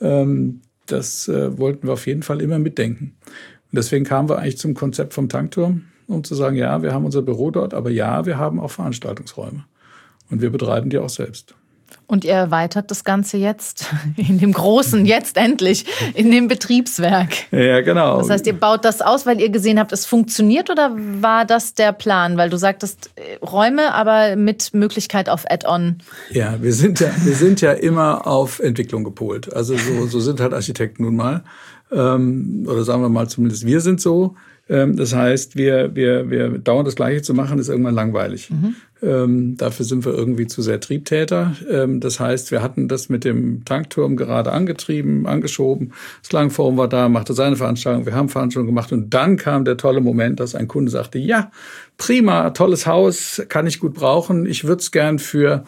das wollten wir auf jeden Fall immer mitdenken. Und deswegen kamen wir eigentlich zum Konzept vom Tankturm, um zu sagen, ja, wir haben unser Büro dort, aber ja, wir haben auch Veranstaltungsräume. Und wir betreiben die auch selbst. Und ihr erweitert das Ganze jetzt in dem großen, jetzt endlich, in dem Betriebswerk. Ja, genau. Das heißt, ihr baut das aus, weil ihr gesehen habt, es funktioniert, oder war das der Plan? Weil du sagtest, Räume, aber mit Möglichkeit auf Add-on. Ja, wir sind ja immer auf Entwicklung gepolt. Also so sind halt Architekten nun mal. Oder sagen wir mal zumindest, wir sind so. Das heißt, wir dauernd das Gleiche zu machen, ist irgendwann langweilig. Dafür sind wir irgendwie zu sehr Triebtäter. Das heißt, wir hatten das mit dem Tankturm gerade angetrieben, angeschoben. Das Klangforum war da, machte seine Veranstaltung. Wir haben Veranstaltungen gemacht. Und dann kam der tolle Moment, dass ein Kunde sagte, ja, prima, tolles Haus, kann ich gut brauchen. Ich würde es gern für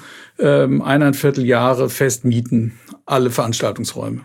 1,25 Jahre fest mieten, alle Veranstaltungsräume.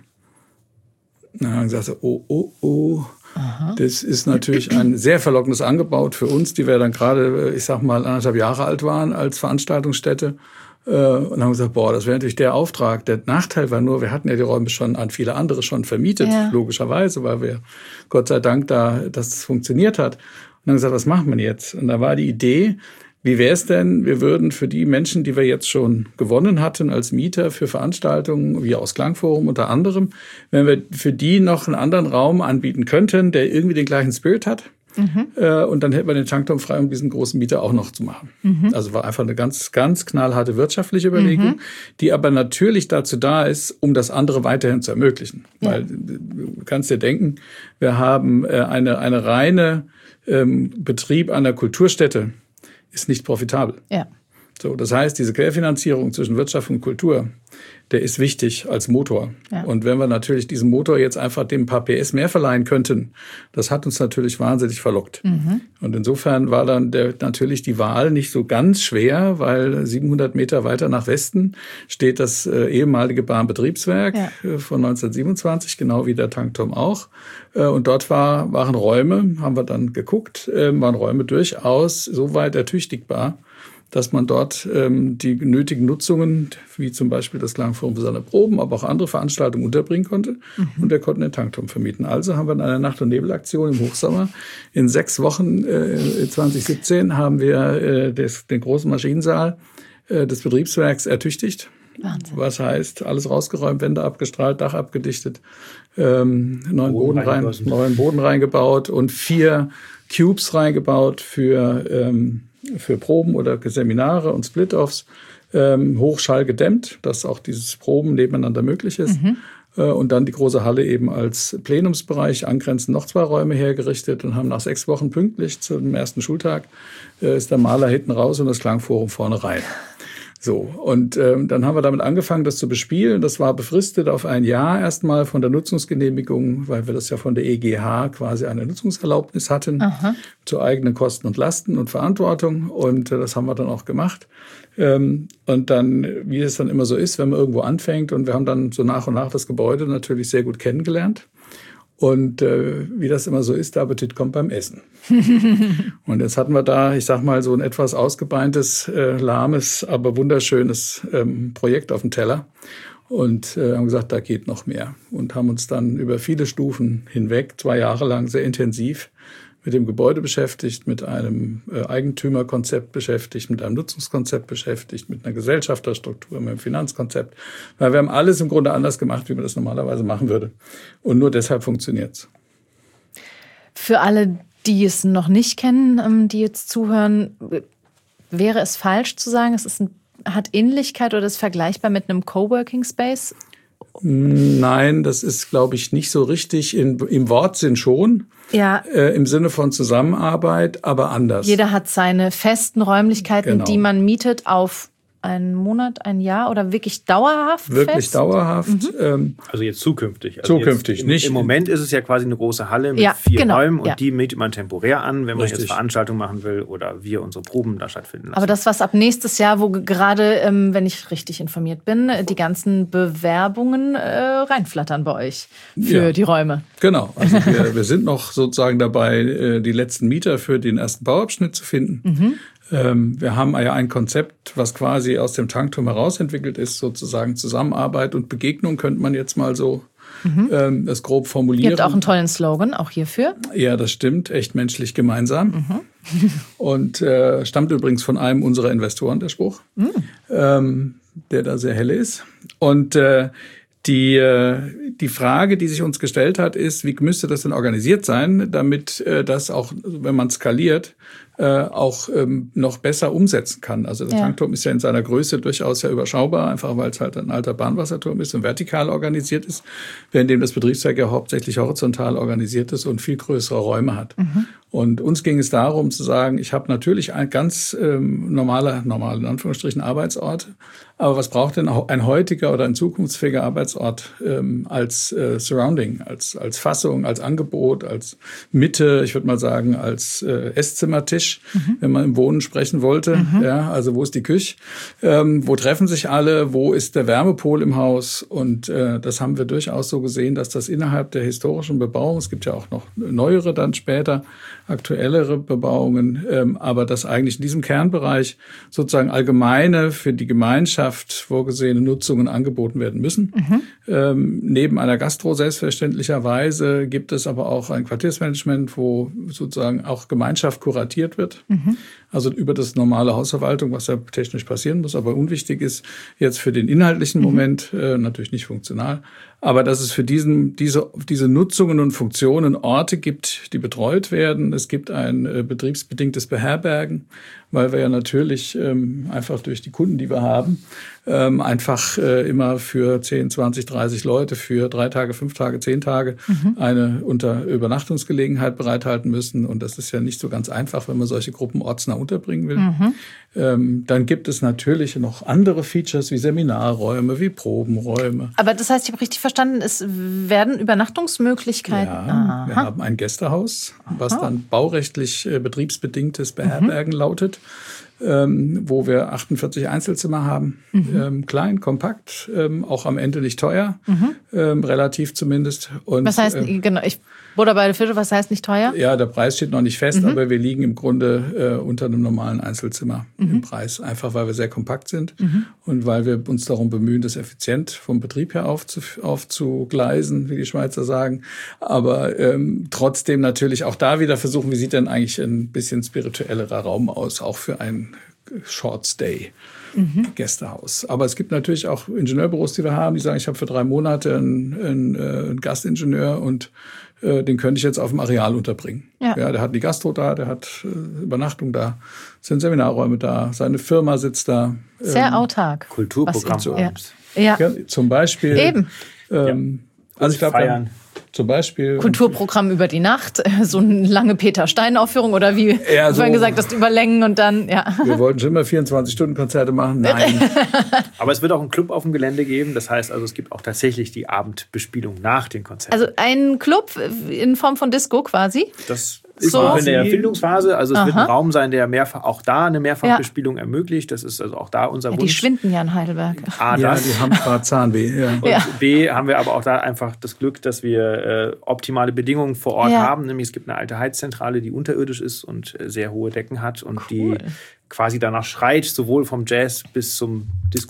Dann haben wir gesagt, oh. Aha. Das ist natürlich ein sehr verlockendes Angebot für uns, die wir dann gerade, ich sag mal, 1,5 Jahre alt waren als Veranstaltungsstätte. Und haben gesagt, das wäre natürlich der Auftrag. Der Nachteil war nur, wir hatten ja die Räume schon an viele andere schon vermietet, logischerweise, weil wir Gott sei Dank dass es funktioniert hat. Und dann haben wir gesagt, was machen wir jetzt? Und da war die Idee, wie wäre es denn, wir würden für die Menschen, die wir jetzt schon gewonnen hatten als Mieter für Veranstaltungen, wie aus Klangforum unter anderem, wenn wir für die noch einen anderen Raum anbieten könnten, der irgendwie den gleichen Spirit hat. Und dann hätten wir den Tankturm frei, um diesen großen Mieter auch noch zu machen. Also war einfach eine ganz, ganz knallharte wirtschaftliche Überlegung, die aber natürlich dazu da ist, um das andere weiterhin zu ermöglichen. Ja. Weil du kannst dir denken, wir haben eine reine Betrieb einer Kulturstätte, ist nicht profitabel. Ja. So, das heißt, diese Querfinanzierung zwischen Wirtschaft und Kultur, der ist wichtig als Motor. Ja. Und wenn wir natürlich diesem Motor jetzt einfach dem ein paar PS mehr verleihen könnten, das hat uns natürlich wahnsinnig verlockt. Und insofern war dann natürlich die Wahl nicht so ganz schwer, weil 700 Meter weiter nach Westen steht das ehemalige Bahnbetriebswerk von 1927, genau wie der Tankturm auch. Und dort waren Räume, haben wir dann geguckt, waren Räume durchaus so weit ertüchtigbar, dass man dort die nötigen Nutzungen, wie zum Beispiel das Klangforum für seine Proben, aber auch andere Veranstaltungen unterbringen konnte. Und wir konnten den Tankturm vermieten. Also haben wir in einer Nacht- und Nebelaktion im Hochsommer in 6 Wochen 2017 haben wir den großen Maschinensaal des Betriebswerks ertüchtigt. Wahnsinn. Was heißt, alles rausgeräumt, Wände abgestrahlt, Dach abgedichtet, neuen Boden reingebaut und 4 Cubes reingebaut für Proben oder Seminare und Split-Offs, Hochschall gedämmt, dass auch dieses Proben nebeneinander möglich ist. Und dann die große Halle eben als Plenumsbereich, angrenzend noch 2 Räume hergerichtet und haben nach 6 Wochen pünktlich zum ersten Schultag ist der Maler hinten raus und das Klangforum vorne rein. So, und dann haben wir damit angefangen, das zu bespielen. Das war befristet auf 1 Jahr erstmal von der Nutzungsgenehmigung, weil wir das ja von der EGH quasi eine Nutzungserlaubnis hatten, zu eigenen Kosten und Lasten und Verantwortung. Und das haben wir dann auch gemacht. Und dann, wie es dann immer so ist, wenn man irgendwo anfängt, und wir haben dann so nach und nach das Gebäude natürlich sehr gut kennengelernt. Und wie das immer so ist, der Appetit kommt beim Essen. Und jetzt hatten wir da, ich sag mal, so ein etwas ausgebeintes, lahmes, aber wunderschönes Projekt auf dem Teller. Und haben gesagt, da geht noch mehr. Und haben uns dann über viele Stufen hinweg, 2 Jahre lang sehr intensiv mit dem Gebäude beschäftigt, mit einem Eigentümerkonzept beschäftigt, mit einem Nutzungskonzept beschäftigt, mit einer Gesellschafterstruktur, mit einem Finanzkonzept. Weil wir haben alles im Grunde anders gemacht, wie man das normalerweise machen würde. Und nur deshalb funktioniert's. Für alle, die es noch nicht kennen, die jetzt zuhören, wäre es falsch zu sagen, hat Ähnlichkeit oder ist vergleichbar mit einem Coworking Space? Nein, das ist, glaube ich, nicht so richtig. Im Wortsinn schon. Ja. Im Sinne von Zusammenarbeit, aber anders. Jeder hat seine festen Räumlichkeiten, die man mietet auf einen Monat, ein Jahr oder wirklich dauerhaft Wirklich fest? Dauerhaft. Also jetzt zukünftig. Also zukünftig, jetzt nicht. Im Moment ist es ja quasi eine große Halle mit 4 Räumen und die mietet man temporär an, wenn man jetzt Veranstaltungen machen will oder wir unsere Proben da stattfinden lassen. Aber das, was ab nächstes Jahr, wo gerade, wenn ich richtig informiert bin, die ganzen Bewerbungen reinflattern bei euch für die Räume. Genau. Also wir sind noch sozusagen dabei, die letzten Mieter für den ersten Bauabschnitt zu finden. Wir haben ja ein Konzept, was quasi aus dem Tankturm heraus entwickelt ist, sozusagen Zusammenarbeit und Begegnung, könnte man jetzt mal so das grob formulieren. Ihr habt auch einen tollen Slogan, auch hierfür. Ja, das stimmt. Echt menschlich gemeinsam. Und stammt übrigens von einem unserer Investoren, der Spruch, der da sehr helle ist. Und die Frage, die sich uns gestellt hat, ist, wie müsste das denn organisiert sein, damit das auch, wenn man skaliert, auch noch besser umsetzen kann. Also der Tankturm ist ja in seiner Größe durchaus ja überschaubar, einfach weil es halt ein alter Bahnwasserturm ist und vertikal organisiert ist, währenddem das Betriebswerk ja hauptsächlich horizontal organisiert ist und viel größere Räume hat. Und uns ging es darum zu sagen, ich habe natürlich ein ganz normale in Anführungsstrichen Arbeitsort, aber was braucht denn ein heutiger oder ein zukunftsfähiger Arbeitsort als Surrounding, als Fassung, als Angebot, als Mitte, ich würde mal sagen, als Esszimmertisch, wenn man im Wohnen sprechen wollte. Ja, also wo ist die Küche? Wo treffen sich alle? Wo ist der Wärmepol im Haus? Und das haben wir durchaus so gesehen, dass das innerhalb der historischen Bebauung, es gibt ja auch noch neuere dann später, aktuellere Bebauungen, aber dass eigentlich in diesem Kernbereich sozusagen allgemeine für die Gemeinschaft vorgesehene Nutzungen angeboten werden müssen. Neben einer Gastro selbstverständlicherweise gibt es aber auch ein Quartiersmanagement, wo sozusagen auch Gemeinschaft kuratiert wird. Also über das normale Hausverwaltung, was ja technisch passieren muss, aber unwichtig ist jetzt für den inhaltlichen Moment, natürlich nicht funktional, aber dass es für diese Nutzungen und Funktionen Orte gibt, die betreut werden. Es gibt ein betriebsbedingtes Beherbergen, weil wir ja natürlich einfach durch die Kunden, die wir haben, einfach immer für 10, 20, 30 Leute für 3 Tage, 5 Tage, 10 Tage eine Übernachtungsgelegenheit bereithalten müssen. Und das ist ja nicht so ganz einfach, wenn man solche Gruppen ortsnah unterbringen will. Dann gibt es natürlich noch andere Features wie Seminarräume, wie Probenräume. Aber das heißt, ich habe richtig verstanden, es werden Übernachtungsmöglichkeiten. Ja, wir haben ein Gästehaus, was dann baurechtlich betriebsbedingtes Beherbergen lautet, wo wir 48 Einzelzimmer haben. Klein, kompakt, auch am Ende nicht teuer, relativ zumindest. Und, was heißt, genau, Butter bei der Fische, was heißt nicht teuer? Ja, der Preis steht noch nicht fest, aber wir liegen im Grunde unter einem normalen Einzelzimmer im Preis. Einfach, weil wir sehr kompakt sind und weil wir uns darum bemühen, das effizient vom Betrieb her aufzugleisen, wie die Schweizer sagen. Aber trotzdem natürlich auch da wieder versuchen, wie sieht denn eigentlich ein bisschen spirituellerer Raum aus, auch für ein Short Stay. Gästehaus. Aber es gibt natürlich auch Ingenieurbüros, die wir haben, die sagen, ich habe für 3 Monate einen Gastingenieur und den könnte ich jetzt auf dem Areal unterbringen. Ja, der hat die Gastro da, der hat Übernachtung da, sind Seminarräume da, seine Firma sitzt da. Sehr autark. Kulturprogramm. Ja, zum Beispiel. Eben. Also ich glaube, zum Beispiel Kulturprogramm über die Nacht, so eine lange Peter-Stein-Aufführung oder wie du vorhin gesagt hast, über Längen und dann, Wir wollten schon immer 24-Stunden-Konzerte machen, nein. Aber es wird auch einen Club auf dem Gelände geben, das heißt also, es gibt auch tatsächlich die Abendbespielung nach den Konzerten. Also ein Club in Form von Disco quasi? Das ist so auch in der Erfindungsphase, also es wird ein Raum sein, der auch da eine Mehrfachbespielung ermöglicht. Das ist also auch da unser Wunsch. Die schwinden ja in Heidelberg. A, die haben gerade Zahnweh. Ja. Und B, haben wir aber auch da einfach das Glück, dass wir optimale Bedingungen vor Ort haben. Nämlich es gibt eine alte Heizzentrale, die unterirdisch ist und sehr hohe Decken hat und die quasi danach schreit, sowohl vom Jazz bis zum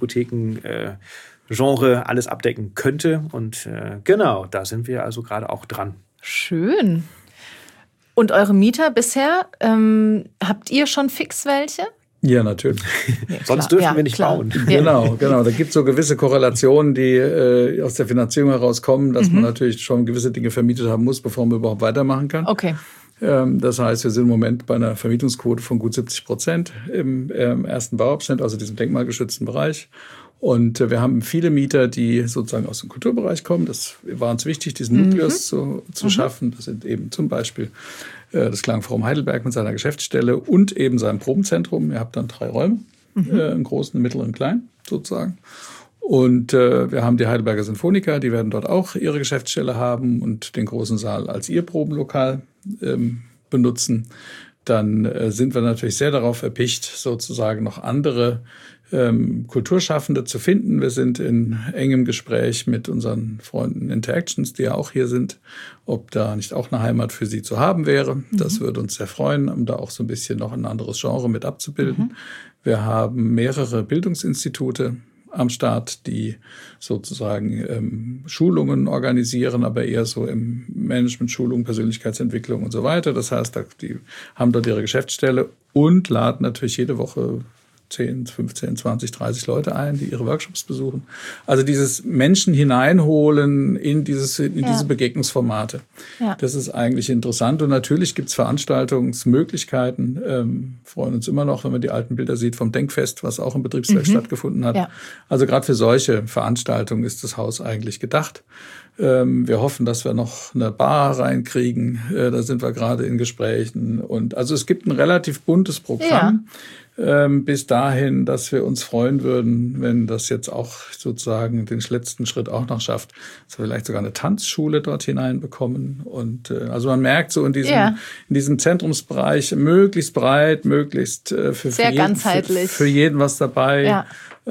Diskotheken-Genre alles abdecken könnte. Und genau, da sind wir also gerade auch dran. Schön. Und eure Mieter bisher, habt ihr schon fix welche? Ja, natürlich. Ja, sonst dürfen wir nicht bauen. Genau. Da gibt es so gewisse Korrelationen, die aus der Finanzierung herauskommen, dass man natürlich schon gewisse Dinge vermietet haben muss, bevor man überhaupt weitermachen kann. Okay. Das heißt, wir sind im Moment bei einer Vermietungsquote von gut 70% im ersten Bauabschnitt, also diesem denkmalgeschützten Bereich. Und wir haben viele Mieter, die sozusagen aus dem Kulturbereich kommen. Das war uns wichtig, diesen Nukleus zu schaffen. Das sind eben zum Beispiel das Klangforum Heidelberg mit seiner Geschäftsstelle und eben seinem Probenzentrum. Ihr habt dann 3 Räume, einen großen, einen mittleren, einen kleinen sozusagen. Und wir haben die Heidelberger Sinfoniker, die werden dort auch ihre Geschäftsstelle haben und den großen Saal als ihr Probenlokal benutzen. Dann sind wir natürlich sehr darauf erpicht, sozusagen noch andere Kulturschaffende zu finden. Wir sind in engem Gespräch mit unseren Freunden Interactions, die ja auch hier sind, ob da nicht auch eine Heimat für sie zu haben wäre. Das würde uns sehr freuen, um da auch so ein bisschen noch ein anderes Genre mit abzubilden. Wir haben mehrere Bildungsinstitute am Start, die sozusagen Schulungen organisieren, aber eher so im Management, Schulung, Persönlichkeitsentwicklung und so weiter. Das heißt, die haben dort ihre Geschäftsstelle und laden natürlich jede Woche 10, 15, 20, 30 Leute ein, die ihre Workshops besuchen. Also dieses Menschen hineinholen in diese Begegnungsformate. Ja. Das ist eigentlich interessant. Und natürlich gibt es Veranstaltungsmöglichkeiten. Freuen uns immer noch, wenn man die alten Bilder sieht vom Denkfest, was auch im Betriebswerk stattgefunden hat. Ja. Also gerade für solche Veranstaltungen ist das Haus eigentlich gedacht. Wir hoffen, dass wir noch eine Bar reinkriegen. Da sind wir gerade in Gesprächen. Und also es gibt ein relativ buntes Programm. Ja. Bis dahin, dass wir uns freuen würden, wenn das jetzt auch sozusagen den letzten Schritt auch noch schafft, dass wir vielleicht sogar eine Tanzschule dort hineinbekommen. Und also man merkt so in diesem Zentrumsbereich möglichst breit, möglichst für jeden was dabei. Ja.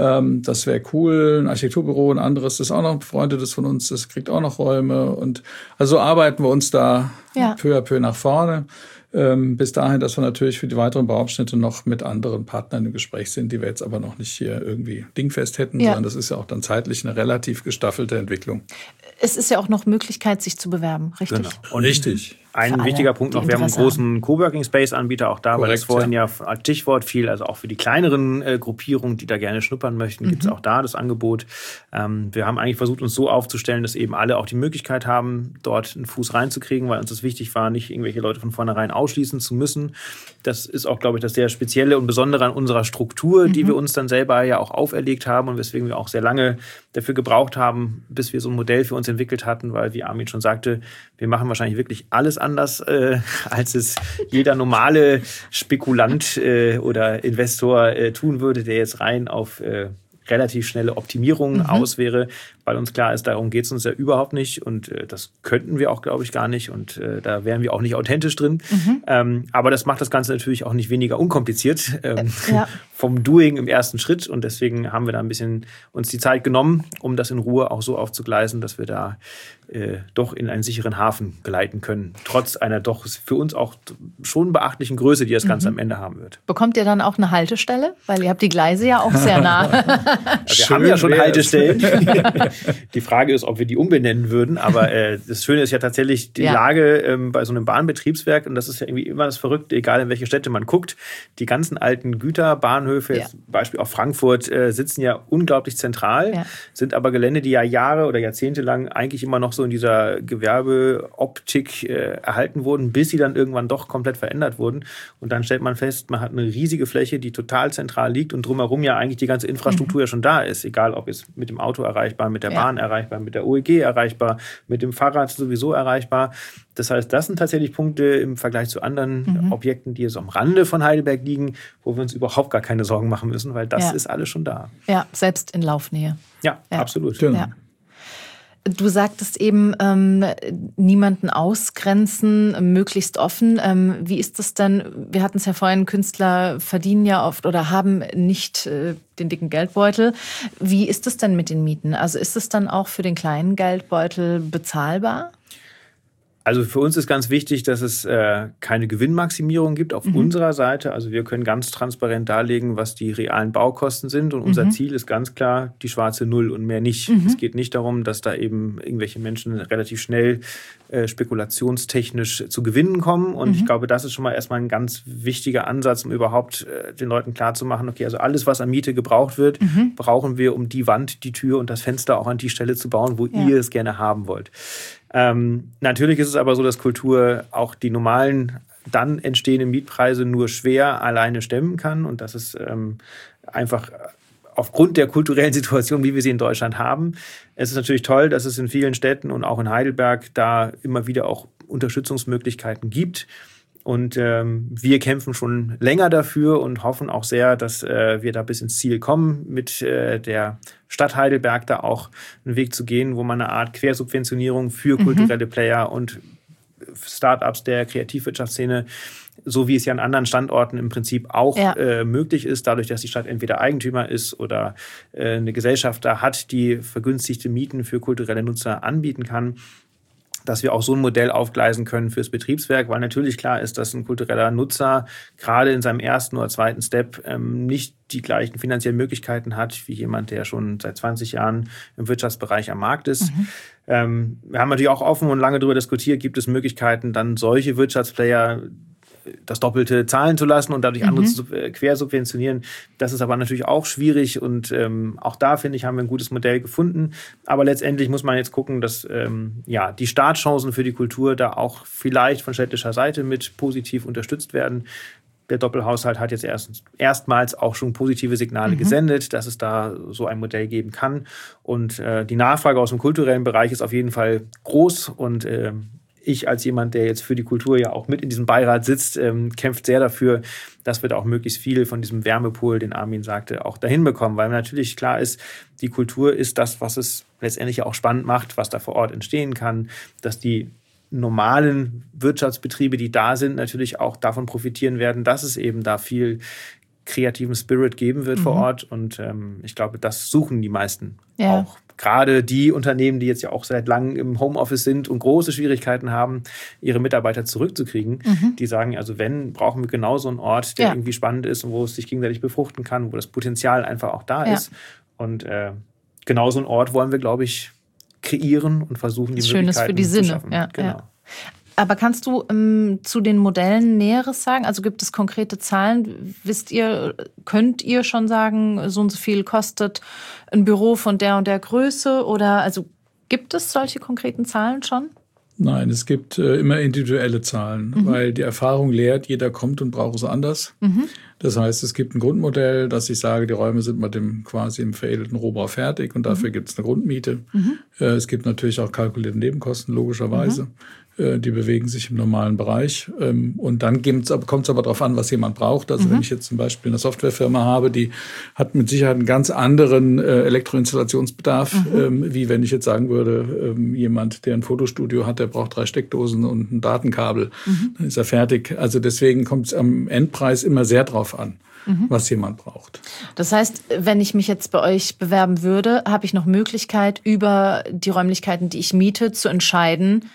Das wäre cool. Ein Architekturbüro, ein anderes, das ist auch noch ein befreundetes von uns, das kriegt auch noch Räume. Und also arbeiten wir uns da peu à peu nach vorne. Bis dahin, dass wir natürlich für die weiteren Bauabschnitte noch mit anderen Partnern im Gespräch sind, die wir jetzt aber noch nicht hier irgendwie dingfest hätten, sondern das ist ja auch dann zeitlich eine relativ gestaffelte Entwicklung. Es ist ja auch noch Möglichkeit, sich zu bewerben, richtig? Genau. Und richtig. Ein wichtiger Punkt noch, wir haben einen großen Coworking-Space-Anbieter auch da, weil das vorhin ja als Stichwort fiel, also auch für die kleineren Gruppierungen, die da gerne schnuppern möchten, gibt es auch da das Angebot. Wir haben eigentlich versucht, uns so aufzustellen, dass eben alle auch die Möglichkeit haben, dort einen Fuß reinzukriegen, weil uns das wichtig war, nicht irgendwelche Leute von vornherein ausschließen zu müssen. Das ist auch, glaube ich, das sehr Spezielle und Besondere an unserer Struktur, die wir uns dann selber ja auch auferlegt haben und weswegen wir auch sehr lange dafür gebraucht haben, bis wir so ein Modell für uns entwickelt hatten, weil, wie Armin schon sagte, wir machen wahrscheinlich wirklich alles anders, als es jeder normale Spekulant oder Investor tun würde, der jetzt rein auf relativ schnelle Optimierungen aus wäre, weil uns klar ist, darum geht es uns ja überhaupt nicht und das könnten wir auch, glaube ich, gar nicht und da wären wir auch nicht authentisch drin. Aber das macht das Ganze natürlich auch nicht weniger unkompliziert vom Doing im ersten Schritt und deswegen haben wir da ein bisschen uns die Zeit genommen, um das in Ruhe auch so aufzugleisen, dass wir da doch in einen sicheren Hafen geleiten können, trotz einer doch für uns auch schon beachtlichen Größe, die das Ganze am Ende haben wird. Bekommt ihr dann auch eine Haltestelle? Weil ihr habt die Gleise ja auch sehr nah. Wir haben ja schon Haltestellen. Die Frage ist, ob wir die umbenennen würden, aber das Schöne ist ja tatsächlich die Lage bei so einem Bahnbetriebswerk und das ist ja irgendwie immer das Verrückte, egal in welche Städte man guckt. Die ganzen alten Güterbahnhöfe, jetzt Beispiel auch Frankfurt, sitzen ja unglaublich zentral, sind aber Gelände, die ja Jahre oder Jahrzehnte lang eigentlich immer noch so in dieser Gewerbeoptik erhalten wurden, bis sie dann irgendwann doch komplett verändert wurden. Und dann stellt man fest, man hat eine riesige Fläche, die total zentral liegt und drumherum ja eigentlich die ganze Infrastruktur ja schon da ist. Egal, ob es mit dem Auto erreichbar, mit der Bahn erreichbar, mit der OEG erreichbar, mit dem Fahrrad sowieso erreichbar. Das heißt, das sind tatsächlich Punkte im Vergleich zu anderen Objekten, die jetzt am Rande von Heidelberg liegen, wo wir uns überhaupt gar keine Sorgen machen müssen, weil das ist alles schon da. Ja, selbst in Laufnähe. Ja, absolut. Genau. Ja. Du sagtest eben, niemanden ausgrenzen, möglichst offen. Wie ist das denn? Wir hatten es ja vorhin, Künstler verdienen ja oft oder haben nicht den dicken Geldbeutel. Wie ist es denn mit den Mieten? Also ist es dann auch für den kleinen Geldbeutel bezahlbar? Also für uns ist ganz wichtig, dass es keine Gewinnmaximierung gibt auf unserer Seite. Also wir können ganz transparent darlegen, was die realen Baukosten sind. Und unser Ziel ist ganz klar die schwarze Null und mehr nicht. Es geht nicht darum, dass da eben irgendwelche Menschen relativ schnell spekulationstechnisch zu Gewinnen kommen. Und ich glaube, das ist schon mal erstmal ein ganz wichtiger Ansatz, um überhaupt den Leuten klarzumachen, okay, also alles, was an Miete gebraucht wird, brauchen wir, um die Wand, die Tür und das Fenster auch an die Stelle zu bauen, wo ihr es gerne haben wollt. Natürlich ist es aber so, dass Kultur auch die normalen dann entstehenden Mietpreise nur schwer alleine stemmen kann und dass es einfach aufgrund der kulturellen Situation, wie wir sie in Deutschland haben. Es ist natürlich toll, dass es in vielen Städten und auch in Heidelberg da immer wieder auch Unterstützungsmöglichkeiten gibt. Und wir kämpfen schon länger dafür und hoffen auch sehr, dass wir da bis ins Ziel kommen, mit der Stadt Heidelberg da auch einen Weg zu gehen, wo man eine Art Quersubventionierung für kulturelle Player und Start-ups der Kreativwirtschaftsszene, so wie es ja an anderen Standorten im Prinzip auch möglich ist, dadurch, dass die Stadt entweder Eigentümer ist oder eine Gesellschaft da hat, die vergünstigte Mieten für kulturelle Nutzer anbieten kann, dass wir auch so ein Modell aufgleisen können fürs Betriebswerk, weil natürlich klar ist, dass ein kultureller Nutzer gerade in seinem ersten oder zweiten Step nicht die gleichen finanziellen Möglichkeiten hat wie jemand, der schon seit 20 Jahren im Wirtschaftsbereich am Markt ist. Wir haben natürlich auch offen und lange darüber diskutiert, gibt es Möglichkeiten, dann solche Wirtschaftsplayer das Doppelte zahlen zu lassen und dadurch andere quersubventionieren. Das ist aber natürlich auch schwierig und auch da, finde ich, haben wir ein gutes Modell gefunden. Aber letztendlich muss man jetzt gucken, dass die Startchancen für die Kultur da auch vielleicht von städtischer Seite mit positiv unterstützt werden. Der Doppelhaushalt hat jetzt erstmals auch schon positive Signale gesendet, dass es da so ein Modell geben kann. Und die Nachfrage aus dem kulturellen Bereich ist auf jeden Fall groß. Und ich als jemand, der jetzt für die Kultur ja auch mit in diesem Beirat sitzt, kämpft sehr dafür, dass wir da auch möglichst viel von diesem Wärmepol, den Armin sagte, auch dahin bekommen. Weil natürlich klar ist, die Kultur ist das, was es letztendlich auch spannend macht, was da vor Ort entstehen kann, dass die normalen Wirtschaftsbetriebe, die da sind, natürlich auch davon profitieren werden, dass es eben da viel kreativen Spirit geben wird vor Ort. Und ich glaube, das suchen die meisten auch. Gerade die Unternehmen, die jetzt ja auch seit langem im Homeoffice sind und große Schwierigkeiten haben, ihre Mitarbeiter zurückzukriegen, die sagen, also wenn, brauchen wir genau so einen Ort, der irgendwie spannend ist und wo es sich gegenseitig befruchten kann, wo das Potenzial einfach auch da ist. Und genau so einen Ort wollen wir, glaube ich, kreieren und versuchen, die Möglichkeiten für die Sinne zu schaffen. Genau. Aber kannst du zu den Modellen Näheres sagen? Also gibt es konkrete Zahlen? Könnt ihr schon sagen, so und so viel kostet ein Büro von der und der Größe? Oder also gibt es solche konkreten Zahlen schon? Nein, es gibt immer individuelle Zahlen, weil die Erfahrung lehrt, jeder kommt und braucht es anders. Das heißt, es gibt ein Grundmodell, dass ich sage, die Räume sind mit dem quasi im veredelten Rohbau fertig und dafür gibt es eine Grundmiete. Es gibt natürlich auch kalkulierte Nebenkosten, logischerweise. Die bewegen sich im normalen Bereich. Und dann kommt es aber darauf an, was jemand braucht. Also wenn ich jetzt zum Beispiel eine Softwarefirma habe, die hat mit Sicherheit einen ganz anderen Elektroinstallationsbedarf, wie wenn ich jetzt sagen würde, jemand, der ein Fotostudio hat, der braucht 3 Steckdosen und ein Datenkabel. Dann ist er fertig. Also deswegen kommt es am Endpreis immer sehr drauf an, was jemand braucht. Das heißt, wenn ich mich jetzt bei euch bewerben würde, habe ich noch Möglichkeit, über die Räumlichkeiten, die ich miete, zu entscheiden.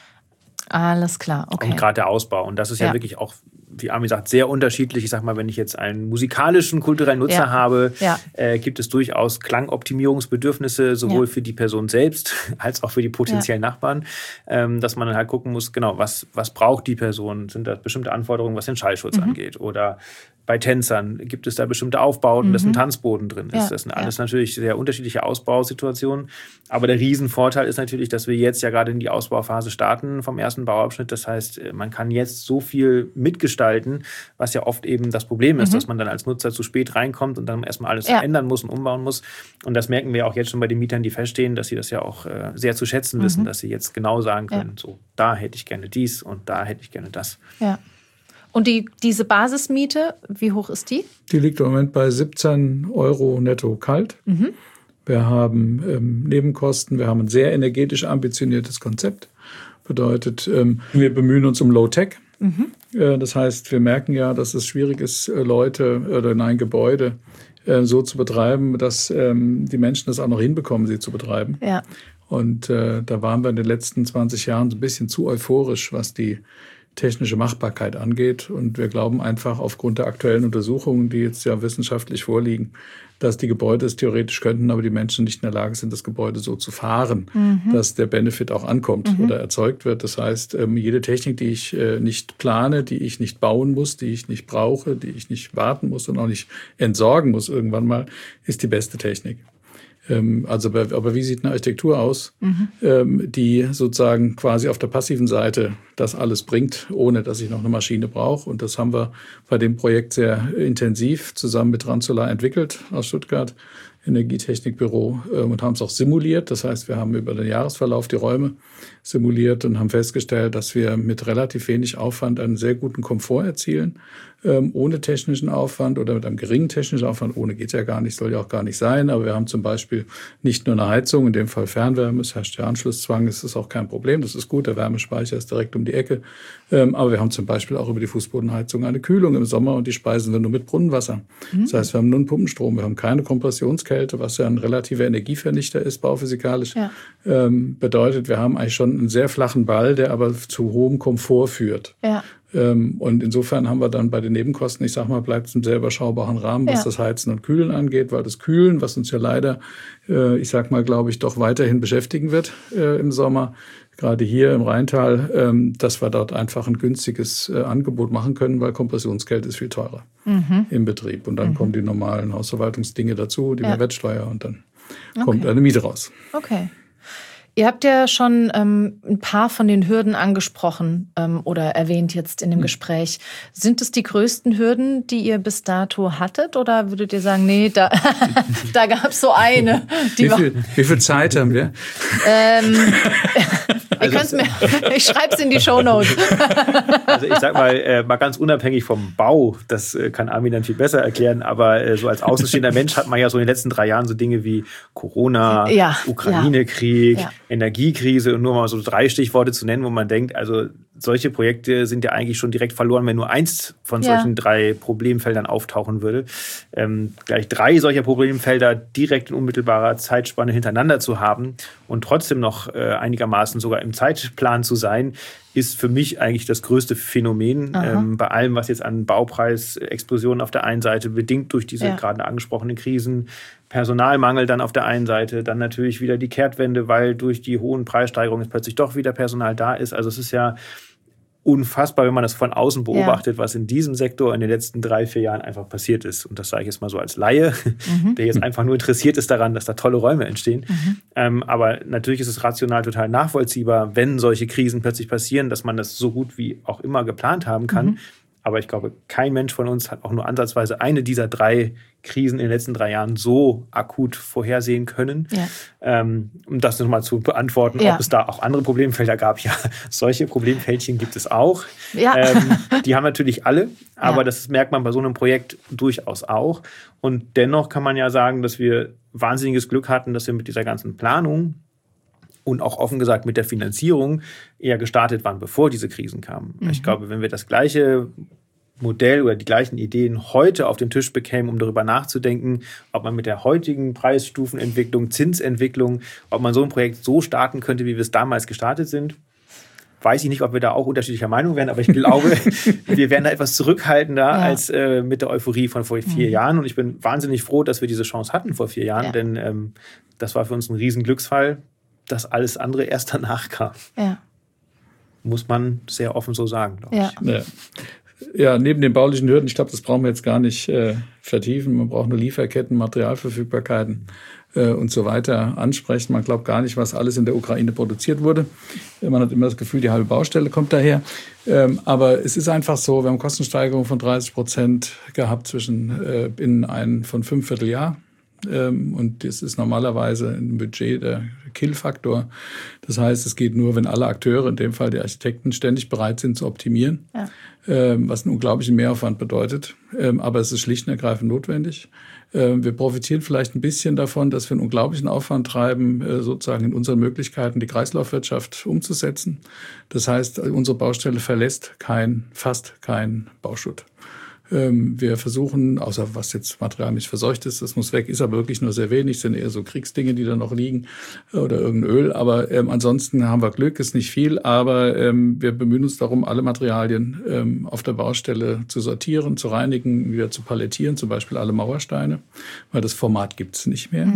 Alles klar, okay. Und gerade der Ausbau. Und das ist ja wirklich auch, wie Armin sagt, sehr unterschiedlich. Ich sag mal, wenn ich jetzt einen musikalischen, kulturellen Nutzer habe, gibt es durchaus Klangoptimierungsbedürfnisse, sowohl für die Person selbst als auch für die potenziellen Nachbarn, dass man dann halt gucken muss, genau, was braucht die Person? Sind da bestimmte Anforderungen, was den Schallschutz angeht? Oder bei Tänzern gibt es da bestimmte Aufbauten, dass ein Tanzboden drin ist. Das sind alles natürlich sehr unterschiedliche Ausbausituationen. Aber der Riesenvorteil ist natürlich, dass wir jetzt ja gerade in die Ausbauphase starten vom ersten Bauabschnitt. Das heißt, man kann jetzt so viel mitgestalten, was ja oft eben das Problem ist, dass man dann als Nutzer zu spät reinkommt und dann erstmal alles ändern muss und umbauen muss. Und das merken wir auch jetzt schon bei den Mietern, die feststehen, dass sie das ja auch sehr zu schätzen wissen, dass sie jetzt genau sagen können, so, da hätte ich gerne dies und da hätte ich gerne das. Ja. Und diese Basismiete, wie hoch ist die? Die liegt im Moment bei 17 € netto kalt. Wir haben Nebenkosten, wir haben ein sehr energetisch ambitioniertes Konzept. Bedeutet, wir bemühen uns um Low-Tech. Das heißt, wir merken ja, dass es schwierig ist, Leute oder in ein Gebäude so zu betreiben, dass die Menschen das auch noch hinbekommen, sie zu betreiben. Ja. Und da waren wir in den letzten 20 Jahren so ein bisschen zu euphorisch, was die technische Machbarkeit angeht. Und wir glauben einfach aufgrund der aktuellen Untersuchungen, die jetzt ja wissenschaftlich vorliegen, dass die Gebäude es theoretisch könnten, aber die Menschen nicht in der Lage sind, das Gebäude so zu fahren, dass der Benefit auch ankommt oder erzeugt wird. Das heißt, jede Technik, die ich nicht plane, die ich nicht bauen muss, die ich nicht brauche, die ich nicht warten muss und auch nicht entsorgen muss irgendwann mal, ist die beste Technik. Aber wie sieht eine Architektur aus, die sozusagen quasi auf der passiven Seite das alles bringt, ohne dass ich noch eine Maschine brauche? Und das haben wir bei dem Projekt sehr intensiv zusammen mit Ransolar entwickelt aus Stuttgart, Energietechnikbüro, und haben es auch simuliert. Das heißt, wir haben über den Jahresverlauf die Räume simuliert und haben festgestellt, dass wir mit relativ wenig Aufwand einen sehr guten Komfort erzielen, ohne technischen Aufwand oder mit einem geringen technischen Aufwand. Ohne geht ja gar nicht, soll ja auch gar nicht sein. Aber wir haben zum Beispiel nicht nur eine Heizung, in dem Fall Fernwärme, es herrscht der Anschlusszwang, es ist auch kein Problem, das ist gut, der Wärmespeicher ist direkt um die Ecke. Aber wir haben zum Beispiel auch über die Fußbodenheizung eine Kühlung im Sommer und die speisen wir nur mit Brunnenwasser. Das heißt, wir haben nur einen Pumpenstrom, wir haben keine Kompressionskälte, was ja ein relativer Energievernichter ist, bauphysikalisch. Bedeutet, wir haben eigentlich schon einen sehr flachen Ball, der aber zu hohem Komfort führt. Ja. Und insofern haben wir dann bei den Nebenkosten, ich sag mal, bleibt es im sehr überschaubaren Rahmen, was das Heizen und Kühlen angeht, weil das Kühlen, was uns ja leider, ich sag mal, glaube ich, doch weiterhin beschäftigen wird im Sommer, gerade hier im Rheintal, dass wir dort einfach ein günstiges Angebot machen können, weil Kompressionsgeld ist viel teurer im Betrieb. Und dann kommen die normalen Hausverwaltungsdinge dazu, die Mehrwertsteuer, und dann kommt eine Miete raus. Okay. Ihr habt ja schon ein paar von den Hürden angesprochen oder erwähnt jetzt in dem Gespräch. Sind es die größten Hürden, die ihr bis dato hattet? Oder würdet ihr sagen, nee, da gab es so eine? Wie viel Zeit haben wir? Ich schreibe es in die Shownotes. Also ich sag mal ganz unabhängig vom Bau, das kann Armin dann viel besser erklären, aber so als außenstehender Mensch hat man ja so in den letzten 3 Jahren so Dinge wie Corona, Ukraine-Krieg, Energiekrise und nur mal so 3 Stichworte zu nennen, wo man denkt, also solche Projekte sind ja eigentlich schon direkt verloren, wenn nur eins von solchen 3 Problemfeldern auftauchen würde. Gleich 3 solcher Problemfelder direkt in unmittelbarer Zeitspanne hintereinander zu haben und trotzdem noch einigermaßen sogar im Zeitplan zu sein, ist für mich eigentlich das größte Phänomen. Bei allem, was jetzt an Baupreisexplosionen auf der einen Seite, bedingt durch diese gerade angesprochenen Krisen, Personalmangel dann auf der einen Seite, dann natürlich wieder die Kehrtwende, weil durch die hohen Preissteigerungen jetzt plötzlich doch wieder Personal da ist. Also es ist ja unfassbar, wenn man das von außen beobachtet, was in diesem Sektor in den letzten 3-4 Jahren einfach passiert ist. Und das sage ich jetzt mal so als Laie, der jetzt einfach nur interessiert ist daran, dass da tolle Räume entstehen. Aber natürlich ist es rational total nachvollziehbar, wenn solche Krisen plötzlich passieren, dass man das so gut wie auch immer geplant haben kann. Aber ich glaube, kein Mensch von uns hat auch nur ansatzweise eine dieser 3 Krisen in den letzten 3 Jahren so akut vorhersehen können. Um das nochmal zu beantworten, ob es da auch andere Problemfelder gab. Ja, solche Problemfältchen gibt es auch. Die haben natürlich alle, aber das merkt man bei so einem Projekt durchaus auch. Und dennoch kann man ja sagen, dass wir wahnsinniges Glück hatten, dass wir mit dieser ganzen Planung und auch offen gesagt mit der Finanzierung eher gestartet waren, bevor diese Krisen kamen. Ich glaube, wenn wir das gleiche Modell oder die gleichen Ideen heute auf den Tisch bekämen, um darüber nachzudenken, ob man mit der heutigen Preisstufenentwicklung, Zinsentwicklung, ob man so ein Projekt so starten könnte, wie wir es damals gestartet sind, weiß ich nicht, ob wir da auch unterschiedlicher Meinung wären, aber ich glaube, wir wären da etwas zurückhaltender als mit der Euphorie von vor 4 Jahren. Und ich bin wahnsinnig froh, dass wir diese Chance hatten vor 4 Jahren, denn das war für uns ein Riesenglücksfall, dass alles andere erst danach kam. Muss man sehr offen so sagen, glaube ich. Ja, neben den baulichen Hürden, ich glaube, das brauchen wir jetzt gar nicht vertiefen. Man braucht nur Lieferketten, Materialverfügbarkeiten und so weiter ansprechen. Man glaubt gar nicht, was alles in der Ukraine produziert wurde. Man hat immer das Gefühl, die halbe Baustelle kommt daher. Aber es ist einfach so, wir haben Kostensteigerungen von 30% gehabt binnen von 5 Vierteljahr. Und das ist normalerweise im Budget der Kill-Faktor. Das heißt, es geht nur, wenn alle Akteure, in dem Fall die Architekten, ständig bereit sind zu optimieren, was einen unglaublichen Mehraufwand bedeutet. Aber es ist schlicht und ergreifend notwendig. Wir profitieren vielleicht ein bisschen davon, dass wir einen unglaublichen Aufwand treiben, sozusagen in unseren Möglichkeiten die Kreislaufwirtschaft umzusetzen. Das heißt, unsere Baustelle verlässt fast kein Bauschutt. Wir versuchen, außer was jetzt materialisch verseucht ist, das muss weg, ist aber wirklich nur sehr wenig, sind eher so Kriegsdinge, die da noch liegen oder irgendein Öl. Aber ansonsten haben wir Glück, ist nicht viel, aber wir bemühen uns darum, alle Materialien auf der Baustelle zu sortieren, zu reinigen, wieder zu palettieren, zum Beispiel alle Mauersteine, weil das Format gibt's nicht mehr.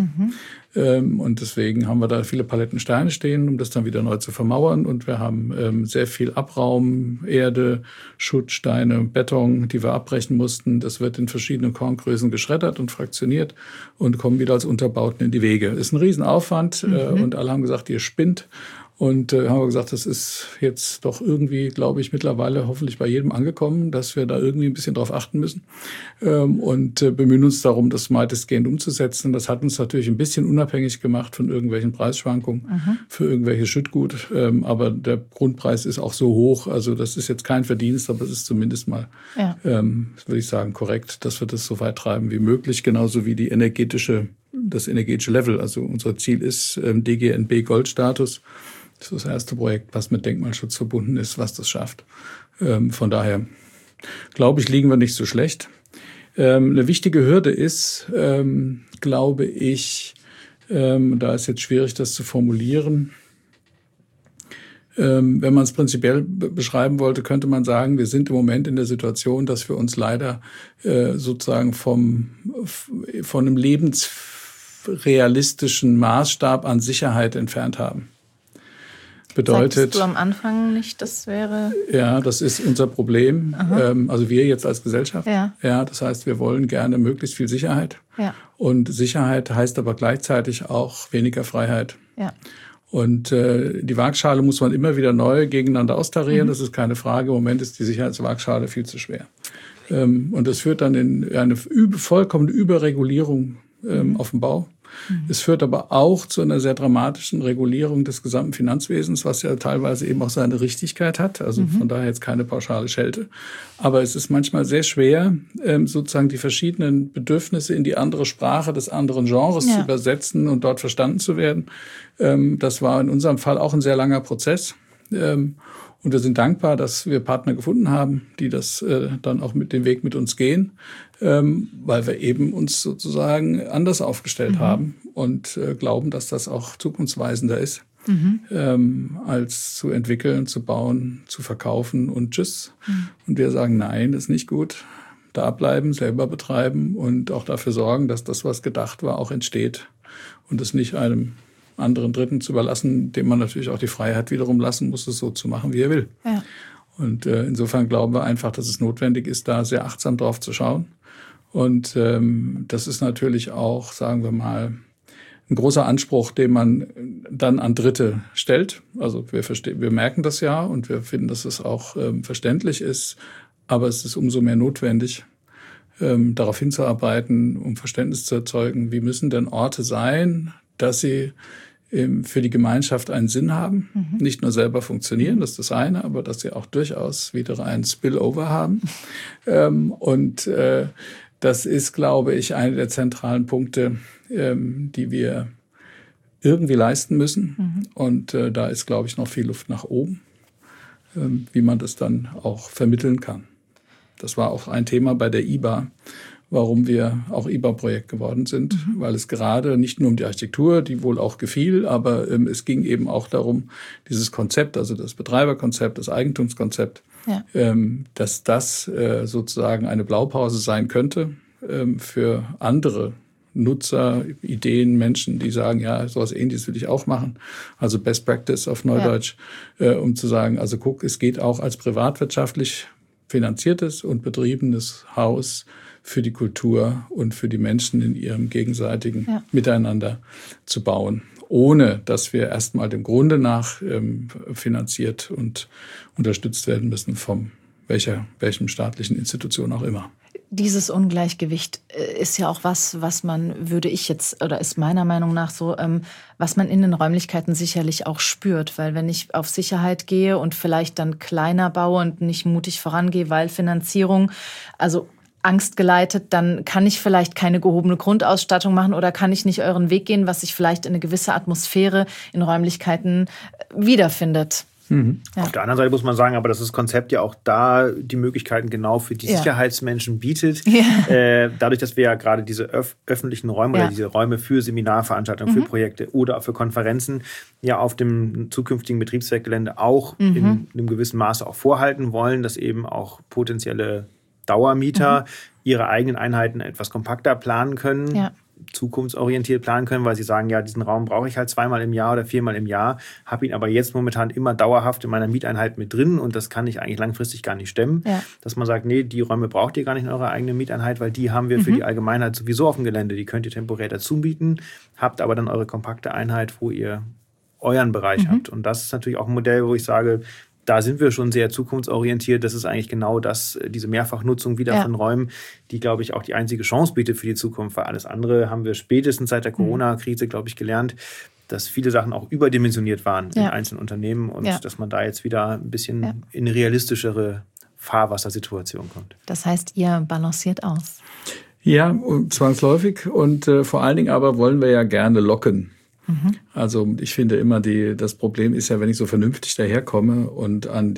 Und deswegen haben wir da viele Paletten Steine stehen, um das dann wieder neu zu vermauern. Und wir haben sehr viel Abraum, Erde, Schutt, Steine, Beton, die wir abbrechen mussten. Das wird in verschiedenen Korngrößen geschreddert und fraktioniert und kommen wieder als Unterbauten in die Wege. Ist ein Riesenaufwand und alle haben gesagt, ihr spinnt. Und haben wir gesagt, das ist jetzt doch irgendwie, glaube ich, mittlerweile hoffentlich bei jedem angekommen, dass wir da irgendwie ein bisschen drauf achten müssen und bemühen uns darum, das weitestgehend umzusetzen. Das hat uns natürlich ein bisschen unabhängig gemacht von irgendwelchen Preisschwankungen für irgendwelche Schüttgut. Aber der Grundpreis ist auch so hoch. Also das ist jetzt kein Verdienst, aber es ist zumindest mal, würde ich sagen, korrekt, dass wir das so weit treiben wie möglich. Genauso wie das energetische Level. Also unser Ziel ist DGNB Goldstatus. Das ist das erste Projekt, was mit Denkmalschutz verbunden ist, was das schafft. Von daher, glaube ich, liegen wir nicht so schlecht. Eine wichtige Hürde ist, glaube ich, da ist jetzt schwierig, das zu formulieren. Wenn man es prinzipiell beschreiben wollte, könnte man sagen, wir sind im Moment in der Situation, dass wir uns leider sozusagen von einem lebensrealistischen Maßstab an Sicherheit entfernt haben. Bedeutet, sagtest du am Anfang nicht, das wäre... Ja, das ist unser Problem. Also wir jetzt als Gesellschaft. Ja, das heißt, wir wollen gerne möglichst viel Sicherheit. Ja. Und Sicherheit heißt aber gleichzeitig auch weniger Freiheit. Ja. Und die Waagschale muss man immer wieder neu gegeneinander austarieren. Das ist keine Frage. Im Moment ist die Sicherheitswaagschale viel zu schwer. Und das führt dann in eine vollkommene Überregulierung auf dem Bau. Es führt aber auch zu einer sehr dramatischen Regulierung des gesamten Finanzwesens, was ja teilweise eben auch seine Richtigkeit hat. Also von daher jetzt keine pauschale Schelte. Aber es ist manchmal sehr schwer, sozusagen die verschiedenen Bedürfnisse in die andere Sprache des anderen Genres zu übersetzen und dort verstanden zu werden. Das war in unserem Fall auch ein sehr langer Prozess. Und wir sind dankbar, dass wir Partner gefunden haben, die das dann auch mit dem Weg mit uns gehen, weil wir eben uns sozusagen anders aufgestellt haben und glauben, dass das auch zukunftsweisender ist, als zu entwickeln, zu bauen, zu verkaufen und tschüss. Und wir sagen, nein, das ist nicht gut. Da bleiben, selber betreiben und auch dafür sorgen, dass das, was gedacht war, auch entsteht und es nicht einem anderen Dritten zu überlassen, dem man natürlich auch die Freiheit wiederum lassen muss, es so zu machen, wie er will. Ja. Und insofern glauben wir einfach, dass es notwendig ist, da sehr achtsam drauf zu schauen. Und das ist natürlich auch, sagen wir mal, ein großer Anspruch, den man dann an Dritte stellt. Also wir merken das ja und wir finden, dass es auch verständlich ist, aber es ist umso mehr notwendig, darauf hinzuarbeiten, um Verständnis zu erzeugen, wie müssen denn Orte sein, dass sie für die Gemeinschaft einen Sinn haben, nicht nur selber funktionieren, das ist das eine, aber dass sie auch durchaus wieder einen Spillover haben. Und das ist, glaube ich, einer der zentralen Punkte, die wir irgendwie leisten müssen. Und da ist, glaube ich, noch viel Luft nach oben, wie man das dann auch vermitteln kann. Das war auch ein Thema bei der IBA, warum wir auch IBA-Projekt geworden sind, weil es gerade nicht nur um die Architektur, die wohl auch gefiel, aber es ging eben auch darum, dieses Konzept, also das Betreiberkonzept, das Eigentumskonzept, dass das sozusagen eine Blaupause sein könnte für andere Nutzer, Ideen, Menschen, die sagen, ja, sowas Ähnliches will ich auch machen. Also Best Practice auf Neudeutsch, um zu sagen, also guck, es geht auch als privatwirtschaftlich finanziertes und betriebenes Haus für die Kultur und für die Menschen in ihrem gegenseitigen Miteinander zu bauen, ohne dass wir erstmal dem Grunde nach finanziert und unterstützt werden müssen von welchem staatlichen Institution auch immer. Dieses Ungleichgewicht ist ja auch was man, würde ich jetzt, oder ist meiner Meinung nach so, was man in den Räumlichkeiten sicherlich auch spürt. Weil wenn ich auf Sicherheit gehe und vielleicht dann kleiner baue und nicht mutig vorangehe, weil Finanzierung, also angstgeleitet, dann kann ich vielleicht keine gehobene Grundausstattung machen oder kann ich nicht euren Weg gehen, was sich vielleicht in eine gewisse Atmosphäre in Räumlichkeiten wiederfindet. Ja. Auf der anderen Seite muss man sagen, aber dass das Konzept ja auch da die Möglichkeiten genau für die Sicherheitsmenschen bietet. Ja. Dadurch, dass wir ja gerade diese öffentlichen Räume oder diese Räume für Seminarveranstaltungen, für Projekte oder auch für Konferenzen ja auf dem zukünftigen Betriebswerkgelände auch in einem gewissen Maße auch vorhalten wollen, dass eben auch potenzielle Dauermieter ihre eigenen Einheiten etwas kompakter planen können, zukunftsorientiert planen können, weil sie sagen, ja, diesen Raum brauche ich halt 2-mal im Jahr oder 4-mal im Jahr, habe ihn aber jetzt momentan immer dauerhaft in meiner Mieteinheit mit drin und das kann ich eigentlich langfristig gar nicht stemmen. Ja. Dass man sagt, nee, die Räume braucht ihr gar nicht in eurer eigenen Mieteinheit, weil die haben wir für die Allgemeinheit sowieso auf dem Gelände, die könnt ihr temporär dazu mieten, habt aber dann eure kompakte Einheit, wo ihr euren Bereich habt. Und das ist natürlich auch ein Modell, wo ich sage, da sind wir schon sehr zukunftsorientiert. Das ist eigentlich genau das, diese Mehrfachnutzung wieder von Räumen, die, glaube ich, auch die einzige Chance bietet für die Zukunft. Weil alles andere haben wir spätestens seit der Corona-Krise, glaube ich, gelernt, dass viele Sachen auch überdimensioniert waren in einzelnen Unternehmen und dass man da jetzt wieder ein bisschen in eine realistischere Fahrwassersituation kommt. Das heißt, ihr balanciert aus? Ja, zwangsläufig und vor allen Dingen aber wollen wir ja gerne locken. Also ich finde immer, das Problem ist ja, wenn ich so vernünftig daherkomme und an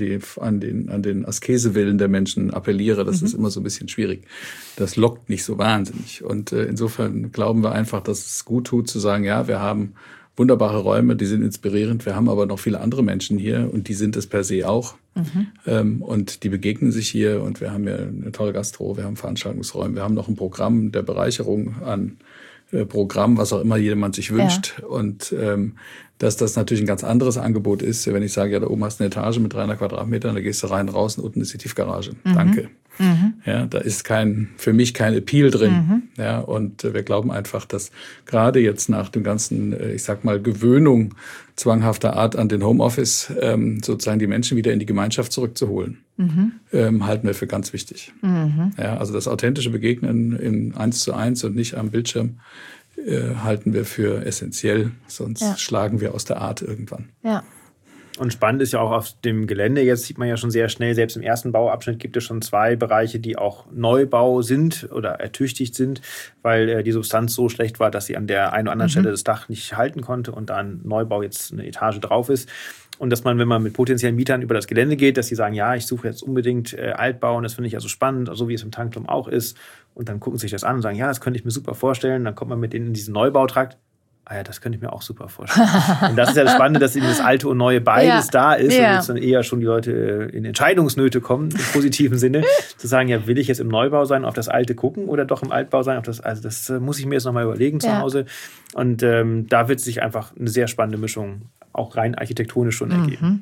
den Askesewillen der Menschen appelliere, das ist immer so ein bisschen schwierig. Das lockt nicht so wahnsinnig. Und insofern glauben wir einfach, dass es gut tut zu sagen, ja, wir haben wunderbare Räume, die sind inspirierend, wir haben aber noch viele andere Menschen hier und die sind es per se auch. Und die begegnen sich hier und wir haben ja eine tolle Gastro, wir haben Veranstaltungsräume, wir haben noch ein Programm der Bereicherung an Programm, was auch immer jemand sich wünscht. Ja. Und dass das natürlich ein ganz anderes Angebot ist, wenn ich sage, ja, da oben hast du eine Etage mit 300 Quadratmetern, da gehst du rein, raus und unten ist die Tiefgarage. Danke. Ja, da ist für mich kein Appeal drin. Ja, und wir glauben einfach, dass gerade jetzt nach dem ganzen, ich sag mal, Gewöhnung zwanghafter Art an den Homeoffice sozusagen die Menschen wieder in die Gemeinschaft zurückzuholen, halten wir für ganz wichtig. Ja, also das authentische Begegnen in 1:1 und nicht am Bildschirm halten wir für essentiell, sonst schlagen wir aus der Art irgendwann. Ja. Und spannend ist ja auch auf dem Gelände, jetzt sieht man ja schon sehr schnell, selbst im ersten Bauabschnitt gibt es schon 2 Bereiche, die auch Neubau sind oder ertüchtigt sind, weil die Substanz so schlecht war, dass sie an der einen oder anderen Stelle das Dach nicht halten konnte und da ein Neubau jetzt eine Etage drauf ist. Und dass man, wenn man mit potenziellen Mietern über das Gelände geht, dass sie sagen, ja, ich suche jetzt unbedingt Altbau und das finde ich ja so spannend, so wie es im Tankturm auch ist. Und dann gucken sie sich das an und sagen, ja, das könnte ich mir super vorstellen. Dann kommt man mit denen in diesen Neubautrakt. Ah ja, das könnte ich mir auch super vorstellen. Und das ist ja das Spannende, dass eben das Alte und Neue beides da ist. Und jetzt dann eher schon die Leute in Entscheidungsnöte kommen, im positiven Sinne. Zu sagen, ja, will ich jetzt im Neubau sein, auf das Alte gucken oder doch im Altbau sein? Also das muss ich mir jetzt nochmal überlegen zu Hause. Und da wird sich einfach eine sehr spannende Mischung auch rein architektonisch schon ergeben.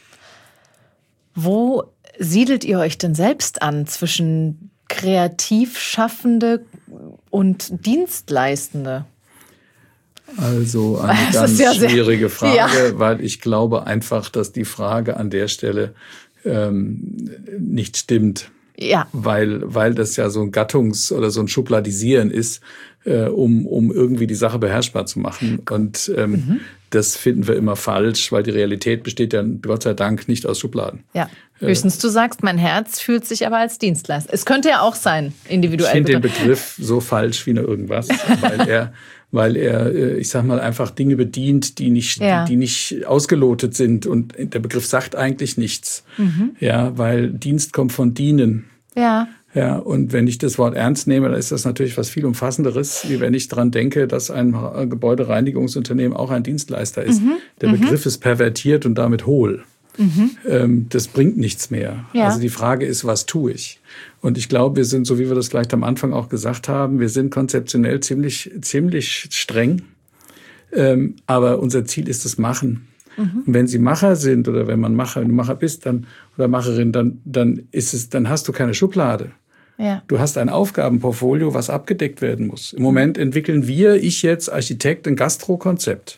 Wo siedelt ihr euch denn selbst an zwischen Kreativschaffende und Dienstleistende? Also eine ganz schwierige Frage, weil ich glaube einfach, dass die Frage an der Stelle nicht stimmt. Ja. Weil das ja so ein oder so ein Schubladisieren ist, um irgendwie die Sache beherrschbar zu machen. Und das finden wir immer falsch, weil die Realität besteht ja Gott sei Dank nicht aus Schubladen. Ja. Höchstens du sagst, mein Herz fühlt sich aber als Dienstleister. Es könnte ja auch sein, individuell. Ich finde den Begriff so falsch wie nur irgendwas, weil er, ich sag mal, einfach Dinge bedient, die nicht ausgelotet sind. Und der Begriff sagt eigentlich nichts. Ja, weil Dienst kommt von dienen. Ja. Ja, und wenn ich das Wort ernst nehme, dann ist das natürlich was viel Umfassenderes, wie wenn ich daran denke, dass ein Gebäudereinigungsunternehmen auch ein Dienstleister ist. Der Begriff ist pervertiert und damit hohl. Das bringt nichts mehr. Ja. Also die Frage ist, was tue ich? Und ich glaube, wir sind, so wie wir das gleich am Anfang auch gesagt haben, wir sind konzeptionell ziemlich streng. Aber unser Ziel ist das Machen. Und wenn Sie Macher sind oder wenn man wenn du Macher bist oder Macherin, dann hast du keine Schublade. Ja. Du hast ein Aufgabenportfolio, was abgedeckt werden muss. Im Moment entwickeln ich jetzt Architekt, ein Gastrokonzept.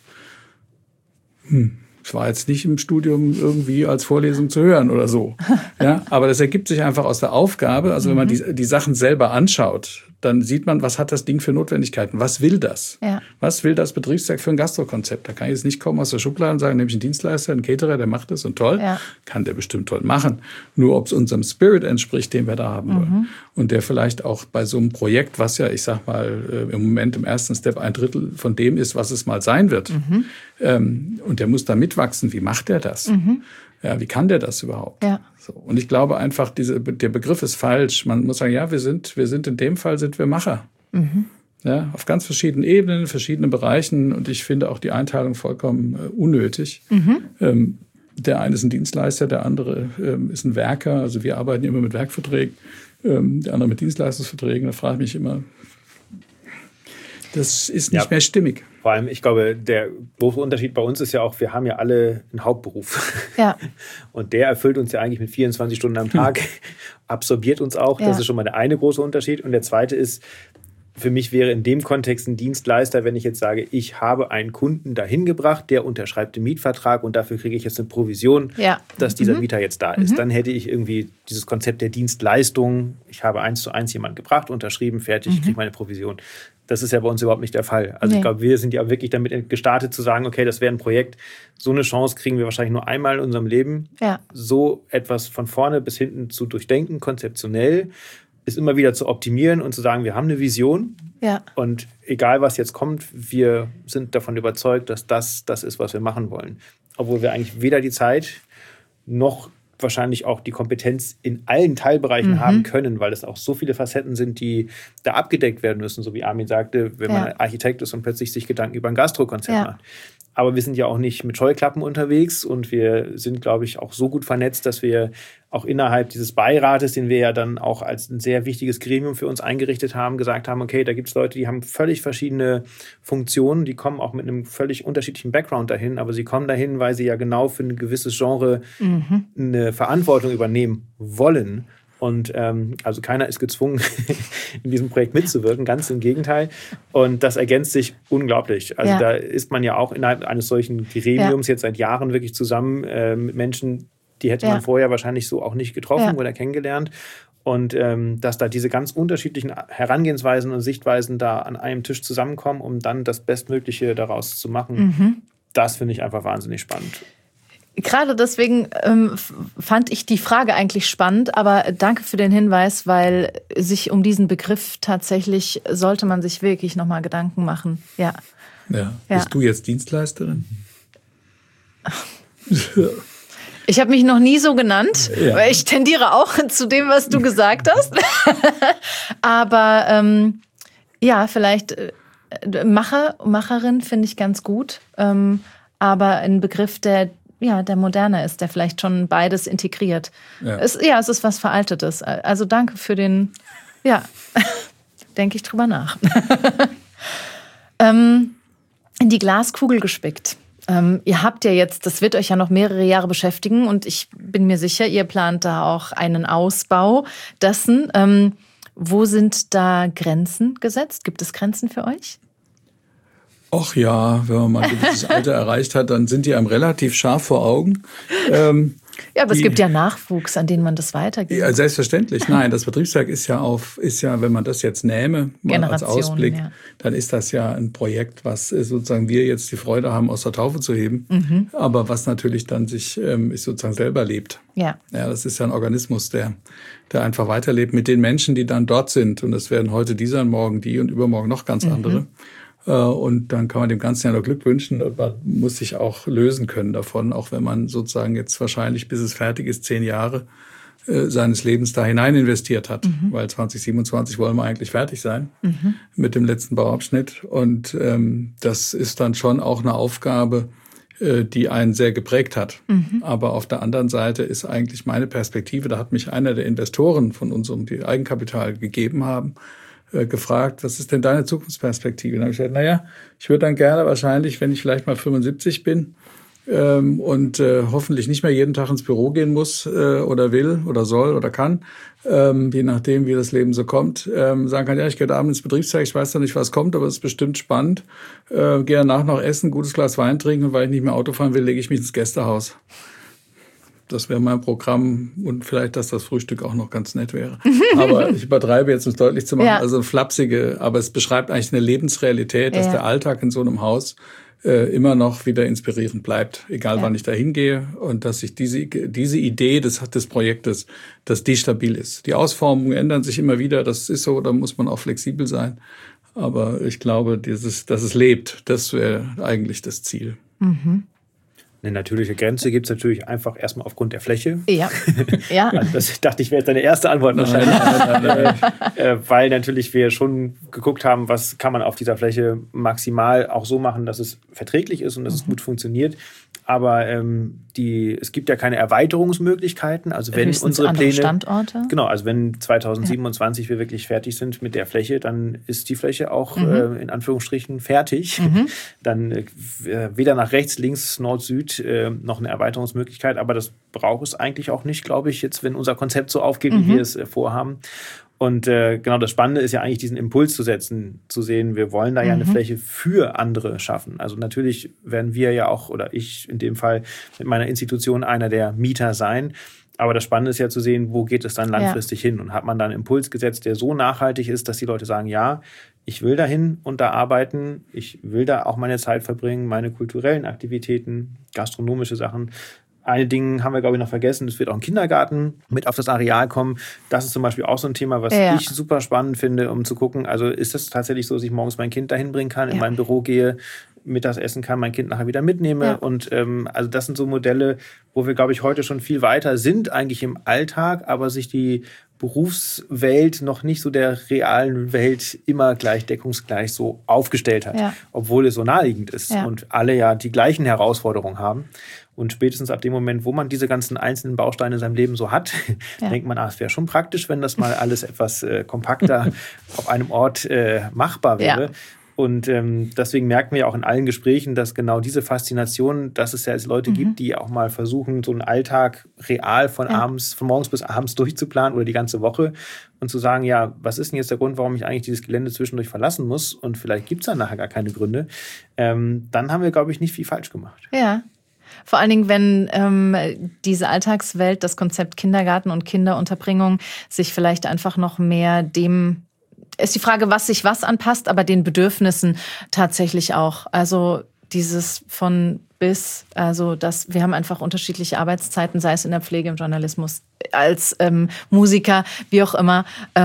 Das war jetzt nicht im Studium irgendwie als Vorlesung zu hören oder so. Ja, aber das ergibt sich einfach aus der Aufgabe. Also wenn man die Sachen selber anschaut, dann sieht man, was hat das Ding für Notwendigkeiten? Was will das? Ja. Was will das Betriebswerk für ein Gastrokonzept? Da kann ich jetzt nicht kommen aus der Schublade und sagen, nämlich einen Dienstleister, einen Caterer, der macht das und toll. Ja. Kann der bestimmt toll machen. Nur ob es unserem Spirit entspricht, den wir da haben wollen. Und der vielleicht auch bei so einem Projekt, was ja, ich sag mal, im Moment im ersten Step 1/3 von dem ist, was es mal sein wird. Und der muss da mitwachsen. Wie macht der das? Ja, wie kann der das überhaupt? Ja. So. Und ich glaube einfach, der Begriff ist falsch. Man muss sagen, ja, wir sind in dem Fall sind wir Macher. Ja, auf ganz verschiedenen Ebenen, in verschiedenen Bereichen. Und ich finde auch die Einteilung vollkommen unnötig. Der eine ist ein Dienstleister, der andere ist ein Werker. Also wir arbeiten immer mit Werkverträgen, der andere mit Dienstleistungsverträgen. Da frage ich mich immer, das ist nicht mehr stimmig. Vor allem, ich glaube, der große Unterschied bei uns ist ja auch, wir haben ja alle einen Hauptberuf. Ja. Und der erfüllt uns ja eigentlich mit 24 Stunden am Tag, absorbiert uns auch. Ja. Das ist schon mal der eine große Unterschied. Und der zweite ist, für mich wäre in dem Kontext ein Dienstleister, wenn ich jetzt sage, ich habe einen Kunden dahin gebracht, der unterschreibt den Mietvertrag und dafür kriege ich jetzt eine Provision, dass dieser Mieter jetzt da ist. Dann hätte ich irgendwie dieses Konzept der Dienstleistung, ich habe 1:1 jemanden gebracht, unterschrieben, fertig, ich kriege meine Provision. Das ist ja bei uns überhaupt nicht der Fall. Also ich glaube, wir sind ja wirklich damit gestartet zu sagen, okay, das wäre ein Projekt, so eine Chance kriegen wir wahrscheinlich nur einmal in unserem Leben. Ja. So etwas von vorne bis hinten zu durchdenken, konzeptionell, ist immer wieder zu optimieren und zu sagen, wir haben eine Vision. Ja. Und egal, was jetzt kommt, wir sind davon überzeugt, dass das ist, was wir machen wollen. Obwohl wir eigentlich weder die Zeit noch wahrscheinlich auch die Kompetenz in allen Teilbereichen haben können, weil es auch so viele Facetten sind, die da abgedeckt werden müssen, so wie Armin sagte, wenn man Architekt ist und plötzlich sich Gedanken über ein Gastrokonzept macht. Aber wir sind ja auch nicht mit Scheuklappen unterwegs und wir sind, glaube ich, auch so gut vernetzt, dass wir auch innerhalb dieses Beirates, den wir ja dann auch als ein sehr wichtiges Gremium für uns eingerichtet haben, gesagt haben, okay, da gibt es Leute, die haben völlig verschiedene Funktionen, die kommen auch mit einem völlig unterschiedlichen Background dahin, aber sie kommen dahin, weil sie ja genau für ein gewisses Genre eine Verantwortung übernehmen wollen. Und also keiner ist gezwungen, in diesem Projekt mitzuwirken, ganz im Gegenteil. Und das ergänzt sich unglaublich. Also da ist man ja auch innerhalb eines solchen Gremiums jetzt seit Jahren wirklich zusammen mit Menschen, die hätte man vorher wahrscheinlich so auch nicht getroffen oder kennengelernt. Und dass da diese ganz unterschiedlichen Herangehensweisen und Sichtweisen da an einem Tisch zusammenkommen, um dann das Bestmögliche daraus zu machen, das finde ich einfach wahnsinnig spannend. Gerade deswegen fand ich die Frage eigentlich spannend, aber danke für den Hinweis, weil sich um diesen Begriff tatsächlich sollte man sich wirklich nochmal Gedanken machen. Ja. Bist du jetzt Dienstleisterin? Ich habe mich noch nie so genannt, weil ich tendiere auch zu dem, was du gesagt hast. Aber vielleicht Macherin finde ich ganz gut, aber ein Begriff, der moderner ist, der vielleicht schon beides integriert. Es ist was Veraltetes. Also danke für den, denke ich drüber nach. In die Glaskugel gespickt. Ihr habt ja jetzt, das wird euch ja noch mehrere Jahre beschäftigen und ich bin mir sicher, ihr plant da auch einen Ausbau dessen. Wo sind da Grenzen gesetzt? Gibt es Grenzen für euch? Ach ja, wenn man mal ein gewisses Alter erreicht hat, dann sind die einem relativ scharf vor Augen. Aber es gibt ja Nachwuchs, an den man das weitergibt. Ja, selbstverständlich. Nein, das Betriebswerk ist ja, wenn man das jetzt nähme, mal als Ausblick, dann ist das ja ein Projekt, was sozusagen wir jetzt die Freude haben, aus der Taufe zu heben, aber was natürlich dann sich sozusagen selber lebt. Ja, das ist ja ein Organismus, der einfach weiterlebt mit den Menschen, die dann dort sind. Und das werden heute die sein, morgen die und übermorgen noch ganz andere. Und dann kann man dem Ganzen ja noch Glück wünschen und man muss sich auch lösen können davon, auch wenn man sozusagen jetzt wahrscheinlich, bis es fertig ist, 10 Jahre seines Lebens da hinein investiert hat. Weil 2027 wollen wir eigentlich fertig sein mit dem letzten Bauabschnitt. Und das ist dann schon auch eine Aufgabe, die einen sehr geprägt hat. Aber auf der anderen Seite ist eigentlich meine Perspektive, da hat mich einer der Investoren von uns, die Eigenkapital gegeben haben, gefragt, was ist denn deine Zukunftsperspektive? Und dann habe ich gesagt, ich würde dann gerne wahrscheinlich, wenn ich vielleicht mal 75 bin und hoffentlich nicht mehr jeden Tag ins Büro gehen muss oder will oder soll oder kann, je nachdem, wie das Leben so kommt, sagen kann, ich gehe abends ins Betriebswerk, ich weiß noch nicht, was kommt, aber es ist bestimmt spannend. Gehe danach noch essen, ein gutes Glas Wein trinken und weil ich nicht mehr Auto fahren will, lege ich mich ins Gästehaus. Das wäre mein Programm und vielleicht, dass das Frühstück auch noch ganz nett wäre. Aber ich übertreibe jetzt, um es deutlich zu machen. Also flapsige, aber es beschreibt eigentlich eine Lebensrealität, dass der Alltag in so einem Haus immer noch wieder inspirierend bleibt, egal wann ich da hingehe. Und dass sich diese Idee des Projektes, dass die stabil ist. Die Ausformungen ändern sich immer wieder, das ist so, da muss man auch flexibel sein. Aber ich glaube, dass es lebt, das wäre eigentlich das Ziel. Eine natürliche Grenze gibt es natürlich einfach erstmal aufgrund der Fläche. Ja. Also das dachte ich, wäre jetzt deine erste Antwort wahrscheinlich. Nein. Weil natürlich wir schon geguckt haben, was kann man auf dieser Fläche maximal auch so machen, dass es verträglich ist und dass es gut funktioniert. Aber es gibt ja keine Erweiterungsmöglichkeiten. Also wenn unsere Pläne, Standorte. Genau, also wenn 2027 wir wirklich fertig sind mit der Fläche, dann ist die Fläche auch in Anführungsstrichen fertig. Dann weder nach rechts, links, Nord, Süd noch eine Erweiterungsmöglichkeit. Aber das braucht es eigentlich auch nicht, glaube ich, jetzt, wenn unser Konzept so aufgeht, wie wir es vorhaben. Und genau das Spannende ist ja eigentlich, diesen Impuls zu setzen, zu sehen, wir wollen da ja eine Fläche für andere schaffen. Also natürlich werden wir ja auch, oder ich in dem Fall mit meiner Institution, einer der Mieter sein. Aber das Spannende ist ja zu sehen, wo geht es dann langfristig hin? Und hat man dann einen Impuls gesetzt, der so nachhaltig ist, dass die Leute sagen, ja, ich will dahin und da arbeiten, ich will da auch meine Zeit verbringen, meine kulturellen Aktivitäten, gastronomische Sachen. Eine Ding haben wir, glaube ich, noch vergessen. Es wird auch ein Kindergarten mit auf das Areal kommen. Das ist zum Beispiel auch so ein Thema, was ich super spannend finde, um zu gucken, also ist das tatsächlich so, dass ich morgens mein Kind dahin bringen kann, in mein Büro gehe, mittags essen kann, mein Kind nachher wieder mitnehme. Ja. Und also das sind so Modelle, wo wir, glaube ich, heute schon viel weiter sind eigentlich im Alltag, aber sich die Berufswelt noch nicht so der realen Welt immer gleich deckungsgleich so aufgestellt hat, obwohl es so naheliegend ist und alle ja die gleichen Herausforderungen haben. Und spätestens ab dem Moment, wo man diese ganzen einzelnen Bausteine in seinem Leben so hat, denkt man, es wäre schon praktisch, wenn das mal alles etwas kompakter auf einem Ort machbar wäre. Ja. Und deswegen merken wir auch in allen Gesprächen, dass genau diese Faszination, dass es ja jetzt Leute gibt, die auch mal versuchen, so einen Alltag real von morgens bis abends durchzuplanen oder die ganze Woche und zu sagen, ja, was ist denn jetzt der Grund, warum ich eigentlich dieses Gelände zwischendurch verlassen muss und vielleicht gibt es dann nachher gar keine Gründe, dann haben wir, glaube ich, nicht viel falsch gemacht. Ja. Vor allen Dingen, wenn diese Alltagswelt, das Konzept Kindergarten und Kinderunterbringung sich vielleicht einfach noch mehr dem, ist die Frage, was sich was anpasst, aber den Bedürfnissen tatsächlich auch. Also dieses von bis, also wir haben einfach unterschiedliche Arbeitszeiten, sei es in der Pflege, im Journalismus, als Musiker, wie auch immer.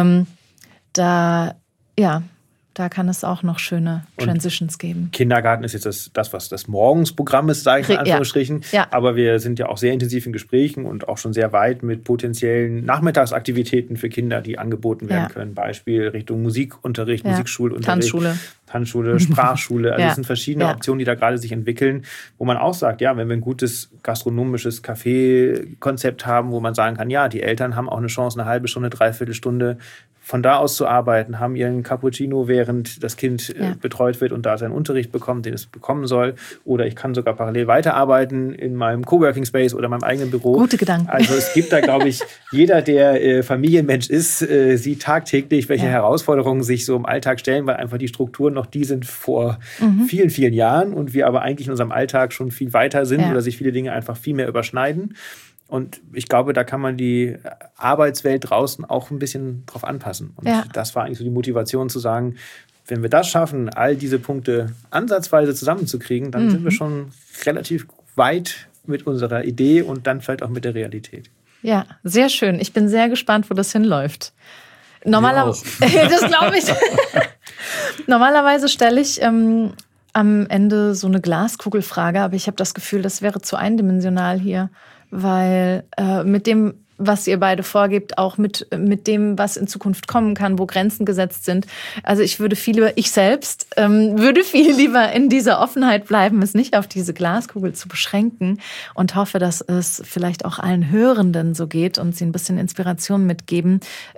Da kann es auch noch schöne Transitions geben. Kindergarten ist jetzt das was das Morgensprogramm ist, sage ich in Anführungsstrichen. Ja. Aber wir sind ja auch sehr intensiv in Gesprächen und auch schon sehr weit mit potenziellen Nachmittagsaktivitäten für Kinder, die angeboten werden können. Beispiel Richtung Musikunterricht, Musikschulunterricht. Tanzschule, Sprachschule. Also es sind verschiedene Optionen, die da gerade sich entwickeln, wo man auch sagt, wenn wir ein gutes gastronomisches Café-Konzept haben, wo man sagen kann, die Eltern haben auch eine Chance, eine halbe Stunde, dreiviertel Stunde von da aus zu arbeiten, haben ihren Cappuccino, während das Kind betreut wird und da seinen Unterricht bekommt, den es bekommen soll. Oder ich kann sogar parallel weiterarbeiten in meinem Coworking Space oder meinem eigenen Büro. Gute Gedanken. Also es gibt da, glaube ich, jeder, der Familienmensch ist, sieht tagtäglich, welche Herausforderungen sich so im Alltag stellen, weil einfach die Strukturen noch die sind vor vielen, vielen Jahren und wir aber eigentlich in unserem Alltag schon viel weiter sind oder sich viele Dinge einfach viel mehr überschneiden. Und ich glaube, da kann man die Arbeitswelt draußen auch ein bisschen drauf anpassen. Und das war eigentlich so die Motivation zu sagen, wenn wir das schaffen, all diese Punkte ansatzweise zusammenzukriegen, dann sind wir schon relativ weit mit unserer Idee und dann vielleicht auch mit der Realität. Ja, sehr schön. Ich bin sehr gespannt, wo das hinläuft. Normalerweise, das glaube ich. Normalerweise stelle ich am Ende so eine Glaskugelfrage, aber ich habe das Gefühl, das wäre zu eindimensional hier. Weil mit dem, was ihr beide vorgebt, auch mit dem, was in Zukunft kommen kann, wo Grenzen gesetzt sind. Also ich selbst würde viel lieber in dieser Offenheit bleiben, es nicht auf diese Glaskugel zu beschränken und hoffe, dass es vielleicht auch allen Hörenden so geht und sie ein bisschen Inspiration mitgeben,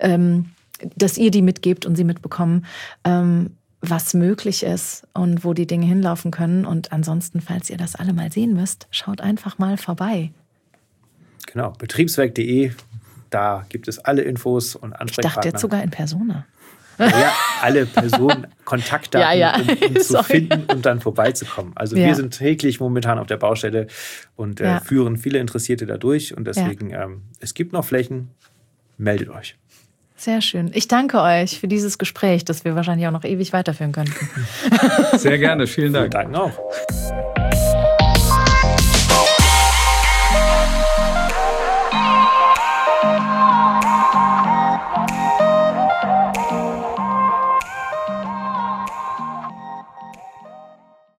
dass ihr die mitgebt und sie mitbekommen, was möglich ist und wo die Dinge hinlaufen können. Und ansonsten, falls ihr das alle mal sehen müsst, schaut einfach mal vorbei. Genau, betriebswerk.de, da gibt es alle Infos und Ansprechpartner. Ich dachte jetzt sogar in Persona. Ja, alle Personen, Kontaktdaten, um zu finden und dann vorbeizukommen. Also wir sind täglich momentan auf der Baustelle und führen viele Interessierte da durch. Und deswegen, es gibt noch Flächen, meldet euch. Sehr schön. Ich danke euch für dieses Gespräch, das wir wahrscheinlich auch noch ewig weiterführen könnten. Sehr gerne, vielen Dank. Vielen Dank auch.